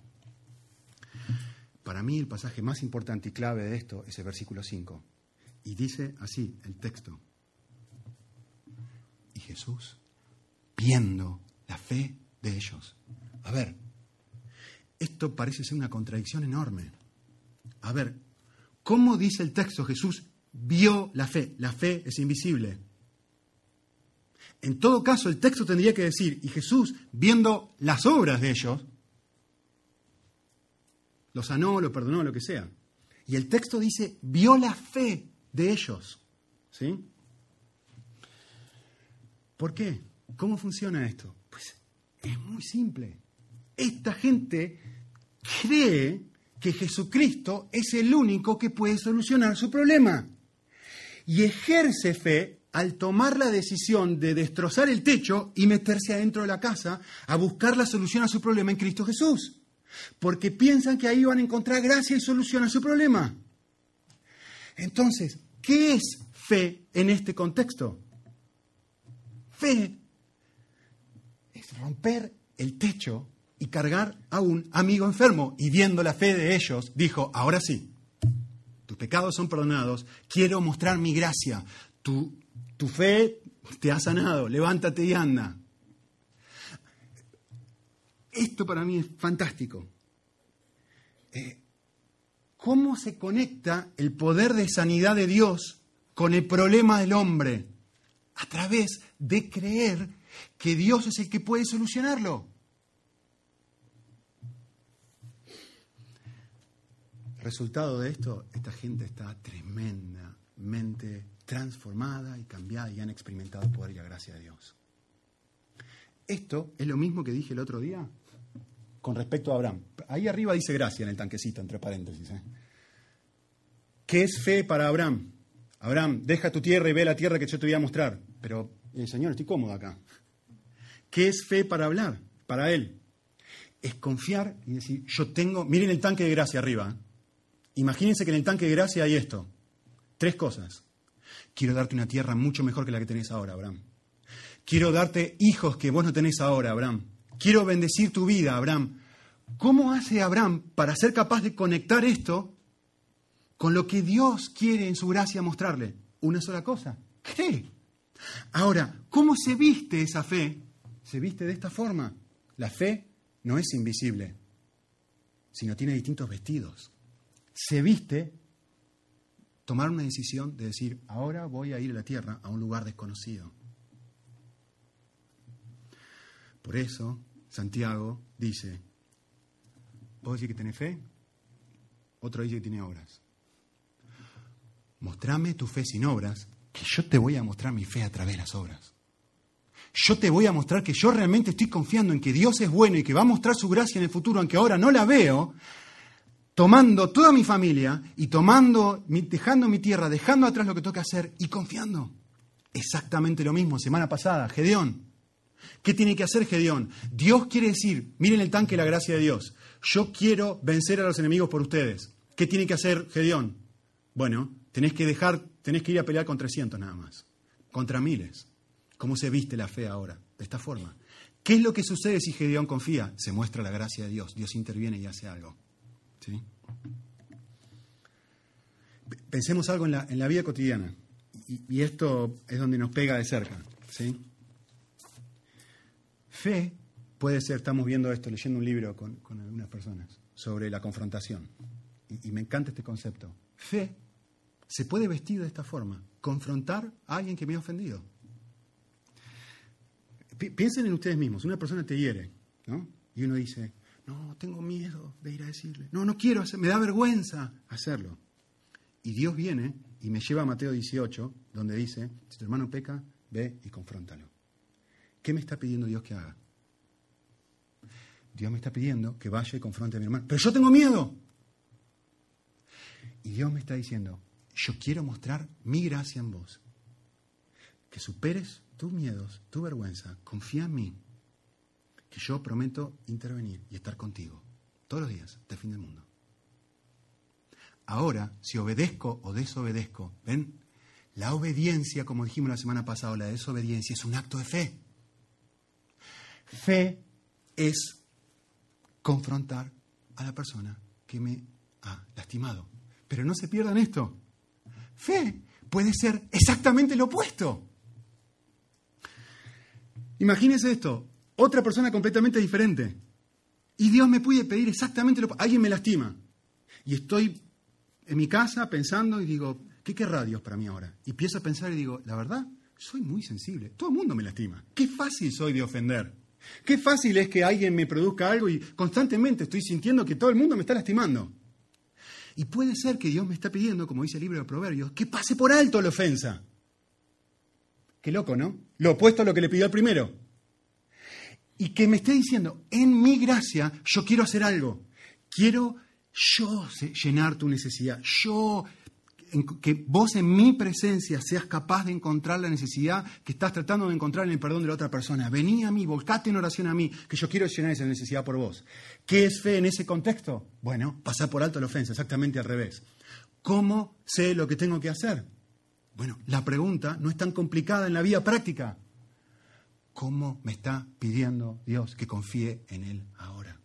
S2: Para mí el pasaje más importante y clave de esto es el versículo cinco. Y dice así el texto. Y Jesús, viendo la fe de ellos. A ver, esto parece ser una contradicción enorme. A ver, ¿cómo dice el texto? Jesús vio la fe. La fe es invisible. En todo caso, el texto tendría que decir, y Jesús, viendo las obras de ellos, lo sanó, lo perdonó, lo que sea. Y el texto dice, vio la fe de ellos. ¿Sí? ¿Por qué? ¿Cómo funciona esto? Pues es muy simple. Esta gente cree que Jesucristo es el único que puede solucionar su problema. Y ejerce fe al tomar la decisión de destrozar el techo y meterse adentro de la casa a buscar la solución a su problema en Cristo Jesús. Porque piensan que ahí van a encontrar gracia y solución a su problema. Entonces, ¿qué es fe en este contexto? Fe es romper el techo y cargar a un amigo enfermo. Y viendo la fe de ellos, dijo, ahora sí, tus pecados son perdonados, quiero mostrar mi gracia. Tu, tu fe te ha sanado, levántate y anda. Esto para mí es fantástico. Eh, ¿Cómo se conecta el poder de sanidad de Dios con el problema del hombre? A través de creer que Dios es el que puede solucionarlo. Resultado de esto, esta gente está tremendamente transformada y cambiada y han experimentado el poder y la gracia de Dios. Esto es lo mismo que dije el otro día con respecto a Abraham. Ahí arriba dice gracia en el tanquecito, entre paréntesis. ¿eh? ¿Qué es fe para Abraham? Abraham, deja tu tierra y ve la tierra que yo te voy a mostrar. Pero, eh, Señor, estoy cómodo acá. ¿Qué es fe para hablar? Para él. Es confiar y decir, yo tengo... Miren el tanque de gracia arriba. Imagínense que en el tanque de gracia hay esto. Tres cosas. Quiero darte una tierra mucho mejor que la que tenés ahora, Abraham. Quiero darte hijos que vos no tenés ahora, Abraham. Quiero bendecir tu vida, Abraham. ¿Cómo hace Abraham para ser capaz de conectar esto con lo que Dios quiere en su gracia mostrarle? Una sola cosa. Cree. Ahora, ¿cómo se viste esa fe? Se viste de esta forma. La fe no es invisible, sino tiene distintos vestidos. Se viste tomar una decisión de decir, ahora voy a ir a la tierra, a un lugar desconocido. Por eso, Santiago dice, vos decís que tenés fe, otro dice que tiene obras. Mostrame tu fe sin obras, que yo te voy a mostrar mi fe a través de las obras. Yo te voy a mostrar que yo realmente estoy confiando en que Dios es bueno y que va a mostrar su gracia en el futuro, aunque ahora no la veo, tomando toda mi familia y tomando, dejando mi tierra, dejando atrás lo que toca hacer y confiando. Exactamente lo mismo, semana pasada, Gedeón. ¿Qué tiene que hacer Gedeón? Dios quiere decir, miren el tanque de la gracia de Dios, yo quiero vencer a los enemigos por ustedes. ¿Qué tiene que hacer Gedeón? Bueno, tenés que dejar, tenés que ir a pelear con trescientos nada más, contra miles. ¿Cómo se viste la fe ahora? De esta forma. ¿Qué es lo que sucede si Gedeón confía? Se muestra la gracia de Dios, Dios interviene y hace algo. ¿Sí? Pensemos algo en la, en la vida cotidiana, y, y esto es donde nos pega de cerca. ¿Sí? Fe puede ser, estamos viendo esto, leyendo un libro con, con algunas personas sobre la confrontación, y, y me encanta este concepto. Fe se puede vestir de esta forma, confrontar a alguien que me ha ofendido. P- piensen en ustedes mismos, una persona te hiere, ¿no? Y uno dice, no, tengo miedo de ir a decirle, no, no quiero hacer, me da vergüenza hacerlo. Y Dios viene y me lleva a Mateo dieciocho, donde dice, si tu hermano peca, ve y confróntalo. ¿Qué me está pidiendo Dios que haga? Dios me está pidiendo que vaya y confronte a mi hermano. ¡Pero yo tengo miedo! Y Dios me está diciendo, yo quiero mostrar mi gracia en vos. Que superes tus miedos, tu vergüenza, confía en mí. Que yo prometo intervenir y estar contigo todos los días hasta el fin del mundo. Ahora, si obedezco o desobedezco, ¿ven? La obediencia, como dijimos la semana pasada, la desobediencia es un acto de fe. Fe es confrontar a la persona que me ha lastimado. Pero no se pierdan esto. Fe puede ser exactamente lo opuesto. Imagínense esto. Otra persona completamente diferente. Y Dios me puede pedir exactamente lo opuesto. Alguien me lastima. Y estoy en mi casa pensando y digo, ¿qué querrá Dios para mí ahora? Y empiezo a pensar y digo, la verdad, soy muy sensible. Todo el mundo me lastima. Qué fácil soy de ofender. Qué fácil es que alguien me produzca algo y constantemente estoy sintiendo que todo el mundo me está lastimando. Y puede ser que Dios me está pidiendo, como dice el libro de Proverbios, que pase por alto la ofensa. Qué loco, ¿no? Lo opuesto a lo que le pidió al primero. Y que me esté diciendo, en mi gracia yo quiero hacer algo. Quiero yo llenar tu necesidad. Yo, que vos en mi presencia seas capaz de encontrar la necesidad que estás tratando de encontrar en el perdón de la otra persona. Vení a mí, volcate en oración a mí, que yo quiero llenar esa necesidad por vos. ¿Qué es fe en ese contexto? Bueno, pasar por alto la ofensa, exactamente al revés. ¿Cómo sé lo que tengo que hacer? Bueno, la pregunta no es tan complicada en la vida práctica. ¿Cómo me está pidiendo Dios que confíe en Él ahora?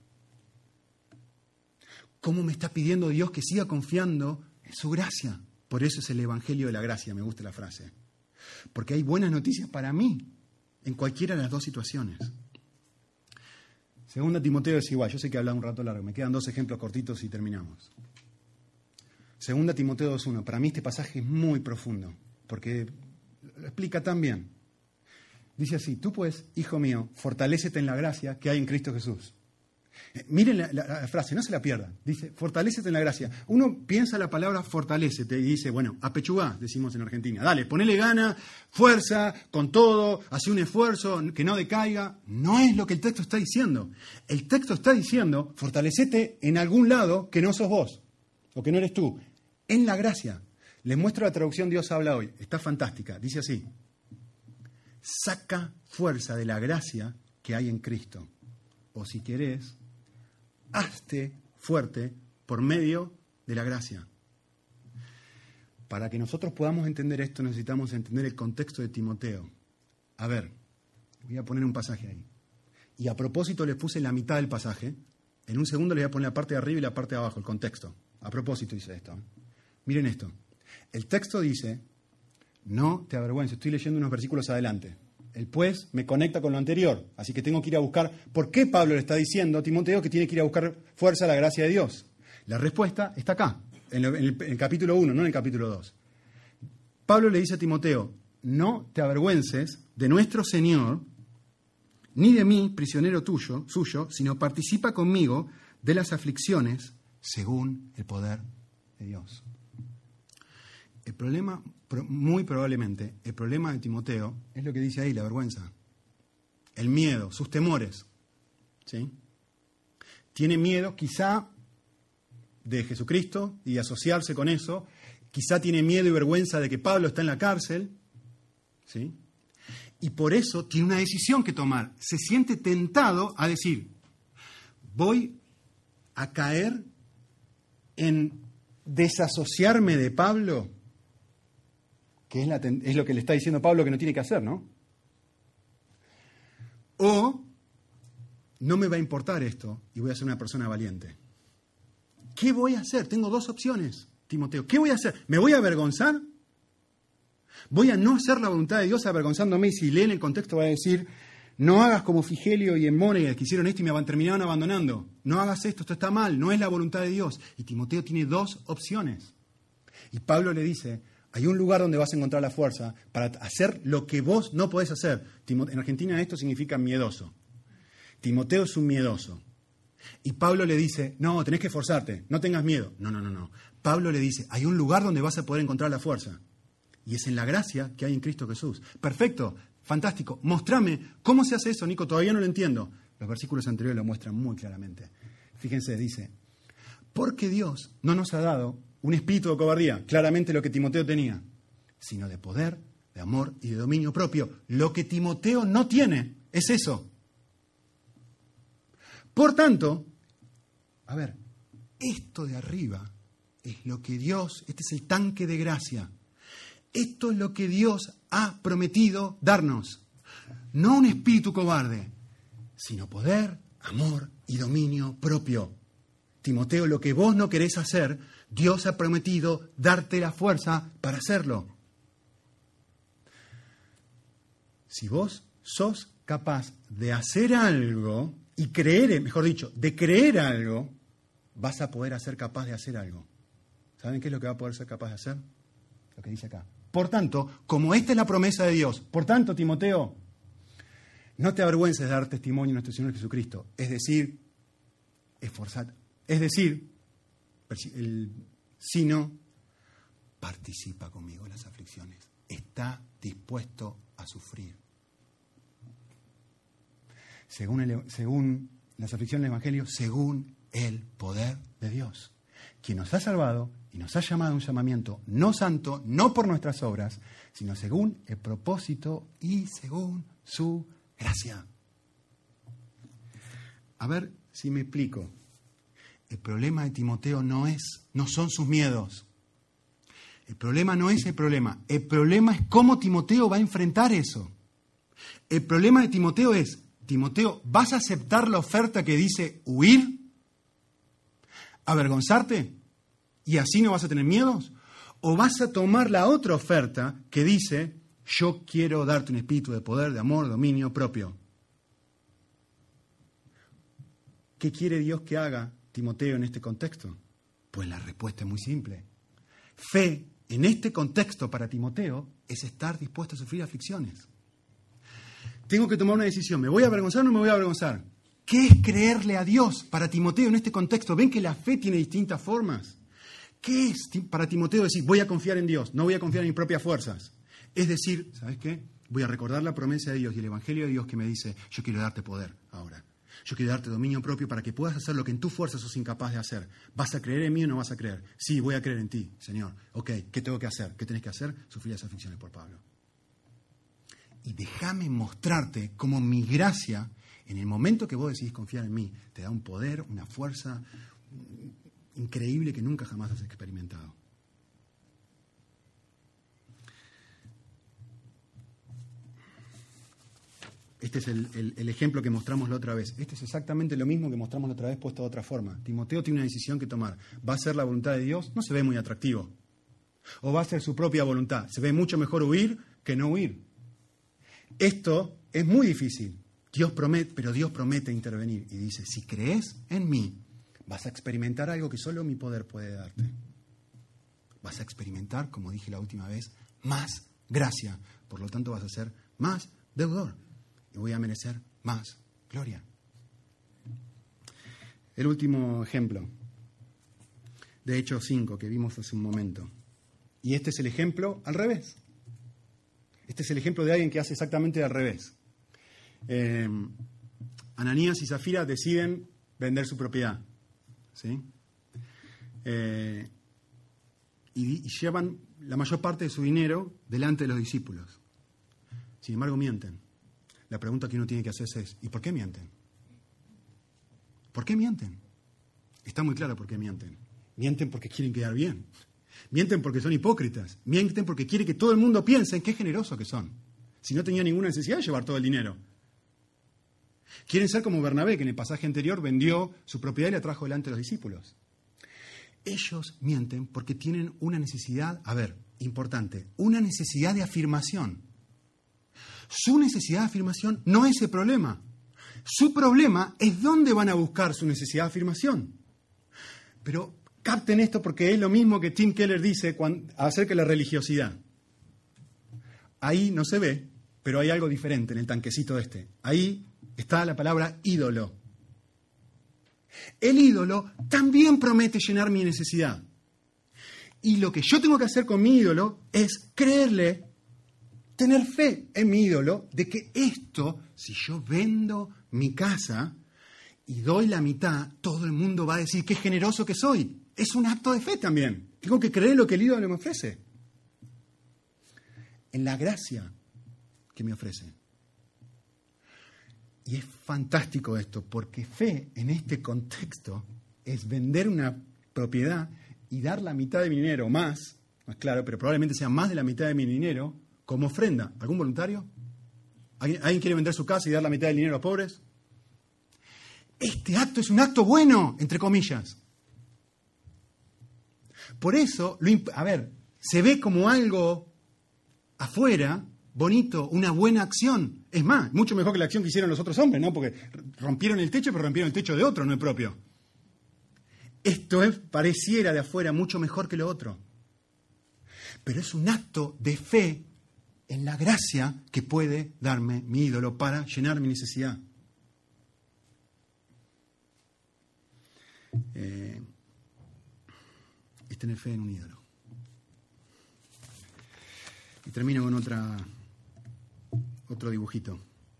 S2: ¿Cómo me está pidiendo Dios que siga confiando en su gracia? Por eso es el Evangelio de la Gracia, me gusta la frase. Porque hay buenas noticias para mí en cualquiera de las dos situaciones. Segunda Timoteo es igual, yo sé que he hablado un rato largo, me quedan dos ejemplos cortitos y terminamos. Segunda Timoteo dos uno, para mí este pasaje es muy profundo, porque lo explica tan bien. Dice así, tú pues, hijo mío, fortalécete en la gracia que hay en Cristo Jesús. Eh, miren la, la, la frase, no se la pierdan. Dice, fortalécete en la gracia. Uno piensa la palabra fortalécete y dice, bueno, apechugá, decimos en Argentina. Dale, ponele gana, fuerza, con todo, hace un esfuerzo, que no decaiga. No es lo que el texto está diciendo. El texto está diciendo, fortalécete en algún lado que no sos vos, o que no eres tú. En la gracia. Les muestro la traducción Dios habla hoy. Está fantástica. Dice así. Saca fuerza de la gracia que hay en Cristo. O si querés, hazte fuerte por medio de la gracia. Para que nosotros podamos entender esto, necesitamos entender el contexto de Timoteo. A ver, voy a poner un pasaje ahí. Y a propósito les puse la mitad del pasaje. En un segundo les voy a poner la parte de arriba y la parte de abajo, el contexto. A propósito dice esto. Miren esto. El texto dice, no te avergüences. Estoy leyendo unos versículos adelante. El pues me conecta con lo anterior. Así que tengo que ir a buscar. ¿Por qué Pablo le está diciendo a Timoteo que tiene que ir a buscar fuerza a la gracia de Dios? La respuesta está acá, en el, en el, en el capítulo uno, no en el capítulo dos. Pablo le dice a Timoteo, no te avergüences de nuestro Señor, ni de mí, prisionero tuyo, suyo, sino participa conmigo de las aflicciones según el poder de Dios. El problema, muy probablemente, el problema de Timoteo es lo que dice ahí, la vergüenza, el miedo, sus temores. ¿Sí? Tiene miedo quizá de Jesucristo y de asociarse con eso, quizá tiene miedo y vergüenza de que Pablo está en la cárcel, ¿sí? Y por eso tiene una decisión que tomar. Se siente tentado a decir, voy a caer en desasociarme de Pablo, que es, la, es lo que le está diciendo Pablo que no tiene que hacer, ¿no? O no me va a importar esto y voy a ser una persona valiente. ¿Qué voy a hacer? Tengo dos opciones, Timoteo. ¿Qué voy a hacer? ¿Me voy a avergonzar? ¿Voy a no hacer la voluntad de Dios avergonzándome? Y si leen el contexto va a decir, no hagas como Figelio y Hermógenes que hicieron esto y me terminaron abandonando. No hagas esto, esto está mal, no es la voluntad de Dios. Y Timoteo tiene dos opciones. Y Pablo le dice, hay un lugar donde vas a encontrar la fuerza para hacer lo que vos no podés hacer. En Argentina esto significa miedoso. Timoteo es un miedoso. Y Pablo le dice, no, tenés que esforzarte, no tengas miedo. No, no, no, no. Pablo le dice, hay un lugar donde vas a poder encontrar la fuerza. Y es en la gracia que hay en Cristo Jesús. Perfecto, fantástico. Mostrame cómo se hace eso, Nico, todavía no lo entiendo. Los versículos anteriores lo muestran muy claramente. Fíjense, dice, porque Dios no nos ha dado un espíritu de cobardía, claramente lo que Timoteo tenía, sino de poder, de amor y de dominio propio. Lo que Timoteo no tiene es eso. Por tanto, a ver, esto de arriba es lo que Dios, este es el tanque de gracia. Esto es lo que Dios ha prometido darnos. No un espíritu cobarde, sino poder, amor y dominio propio. Timoteo, lo que vos no querés hacer, Dios ha prometido darte la fuerza para hacerlo. Si vos sos capaz de hacer algo y creer, mejor dicho, de creer algo, vas a poder ser capaz de hacer algo. ¿Saben qué es lo que va a poder ser capaz de hacer? Lo que dice acá. Por tanto, como esta es la promesa de Dios, por tanto, Timoteo, no te avergüences de dar testimonio a nuestro Señor Jesucristo. Es decir, esforzate. Es decir, el, sino participa conmigo en las aflicciones. Está dispuesto a sufrir. Según, el, según las aflicciones del Evangelio, según el poder de Dios, quien nos ha salvado y nos ha llamado a un llamamiento no santo, no por nuestras obras, sino según el propósito y según su gracia. A ver si me explico. El problema de Timoteo no es, no son sus miedos. El problema no es el problema. El problema es cómo Timoteo va a enfrentar eso. El problema de Timoteo es, Timoteo, ¿vas a aceptar la oferta que dice huir? ¿Avergonzarte? ¿Y así no vas a tener miedos? ¿O vas a tomar la otra oferta que dice, yo quiero darte un espíritu de poder, de amor, de dominio propio? ¿Qué quiere Dios que haga Timoteo en este contexto? Pues la respuesta es muy simple. Fe en este contexto para Timoteo es estar dispuesto a sufrir aflicciones. Tengo que tomar una decisión. ¿Me voy a avergonzar o no me voy a avergonzar? ¿Qué es creerle a Dios para Timoteo en este contexto? ¿Ven que la fe tiene distintas formas? ¿Qué es para Timoteo decir, voy a confiar en Dios, no voy a confiar en mis propias fuerzas? Es decir, ¿sabes qué? Voy a recordar la promesa de Dios y el Evangelio de Dios que me dice, yo quiero darte poder ahora. Yo quiero darte dominio propio para que puedas hacer lo que en tus fuerzas sos incapaz de hacer. ¿Vas a creer en mí o no vas a creer? Sí, voy a creer en ti, Señor. Ok, ¿qué tengo que hacer? ¿Qué tenés que hacer? Sufrir las aflicciones por Pablo. Y déjame mostrarte cómo mi gracia, en el momento que vos decidís confiar en mí, te da un poder, una fuerza increíble que nunca jamás has experimentado. Este es el, el, el ejemplo que mostramos la otra vez. Este es exactamente lo mismo que mostramos la otra vez puesto de otra forma. Timoteo tiene una decisión que tomar. ¿Va a ser la voluntad de Dios? No se ve muy atractivo. ¿O va a ser su propia voluntad? Se ve mucho mejor huir que no huir. Esto es muy difícil. Dios promete, pero Dios promete intervenir y dice, si crees en mí, vas a experimentar algo que solo mi poder puede darte. Vas a experimentar, como dije la última vez, más gracia. Por lo tanto, vas a ser más deudor. Y voy a merecer más gloria. El último ejemplo, de Hechos cinco, que vimos hace un momento. Y este es el ejemplo al revés. Este es el ejemplo de alguien que hace exactamente al revés. Eh, Ananías y Zafira deciden vender su propiedad. ¿Sí? Eh, y, y llevan la mayor parte de su dinero delante de los discípulos. Sin embargo, mienten. La pregunta que uno tiene que hacerse es, ¿y por qué mienten? ¿Por qué mienten? Está muy claro por qué mienten. Mienten porque quieren quedar bien. Mienten porque son hipócritas. Mienten porque quieren que todo el mundo piense en qué generosos que son. Si no tenía ninguna necesidad de llevar todo el dinero. Quieren ser como Bernabé, que en el pasaje anterior vendió su propiedad y la trajo delante de los discípulos. Ellos mienten porque tienen una necesidad, a ver, importante, una necesidad de afirmación. Su necesidad de afirmación no es el problema. Su problema es dónde van a buscar su necesidad de afirmación. Pero capten esto porque es lo mismo que Tim Keller dice cuando, acerca de la religiosidad. Ahí no se ve, pero hay algo diferente en el tanquecito este. Ahí está la palabra ídolo. El ídolo también promete llenar mi necesidad. Y lo que yo tengo que hacer con mi ídolo es creerle, tener fe en mi ídolo, de que esto, si yo vendo mi casa y doy la mitad, todo el mundo va a decir qué generoso que soy. Es un acto de fe también. Tengo que creer lo que el ídolo me ofrece. En la gracia que me ofrece. Y es fantástico esto, porque fe en este contexto es vender una propiedad y dar la mitad de mi dinero, más, más claro, pero probablemente sea más de la mitad de mi dinero, como ofrenda. ¿Algún voluntario? ¿Alguien, ¿Alguien quiere vender su casa y dar la mitad del dinero a los pobres? Este acto es un acto bueno, entre comillas. Por eso, lo imp- a ver, se ve como algo afuera, bonito, una buena acción. Es más, mucho mejor que la acción que hicieron los otros hombres, ¿no? Porque rompieron el techo, pero rompieron el techo de otro, no el propio. Esto es, pareciera de afuera mucho mejor que lo otro. Pero es un acto de fe en la gracia que puede darme mi ídolo para llenar mi necesidad. Eh, es tener fe en un ídolo. Y termino con otra, otro dibujito.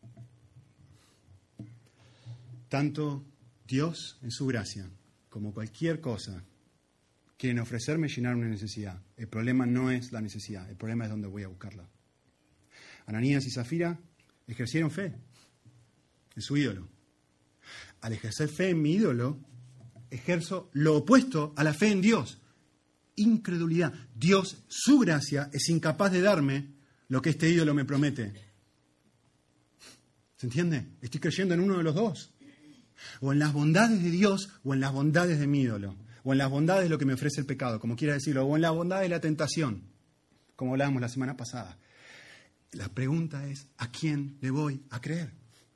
S2: Tanto Dios en su gracia como cualquier cosa quieren ofrecerme llenar una necesidad. El problema no es la necesidad, el problema es dónde voy a buscarla. Ananías y Zafira ejercieron fe en su ídolo. Al ejercer fe en mi ídolo, ejerzo lo opuesto a la fe en Dios. Incredulidad. Dios, su gracia, es incapaz de darme lo que este ídolo me promete. ¿Se entiende? Estoy creyendo en uno de los dos. O en las bondades de Dios o en las bondades de mi ídolo. O en las bondades de lo que me ofrece el pecado, como quiera decirlo. O en la bondad de la tentación, como hablábamos la semana pasada. La pregunta es, ¿a quién le voy a creer?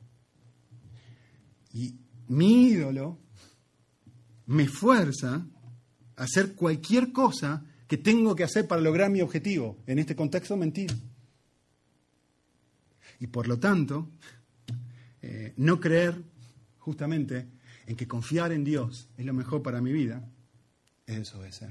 S2: Y mi ídolo me fuerza a hacer cualquier cosa que tengo que hacer para lograr mi objetivo. En este contexto, mentir. Y por lo tanto, eh, no creer justamente en que confiar en Dios es lo mejor para mi vida, es desobedecer.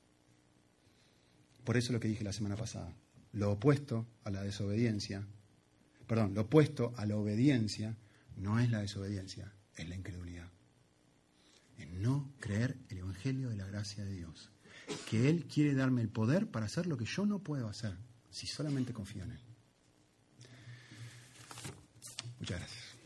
S2: Por eso lo que dije la semana pasada, lo opuesto a la desobediencia, perdón, lo opuesto a la obediencia no es la desobediencia, es la incredulidad. En no creer el Evangelio de la gracia de Dios. Que Él quiere darme el poder para hacer lo que yo no puedo hacer, si solamente confío en Él. Muchas gracias.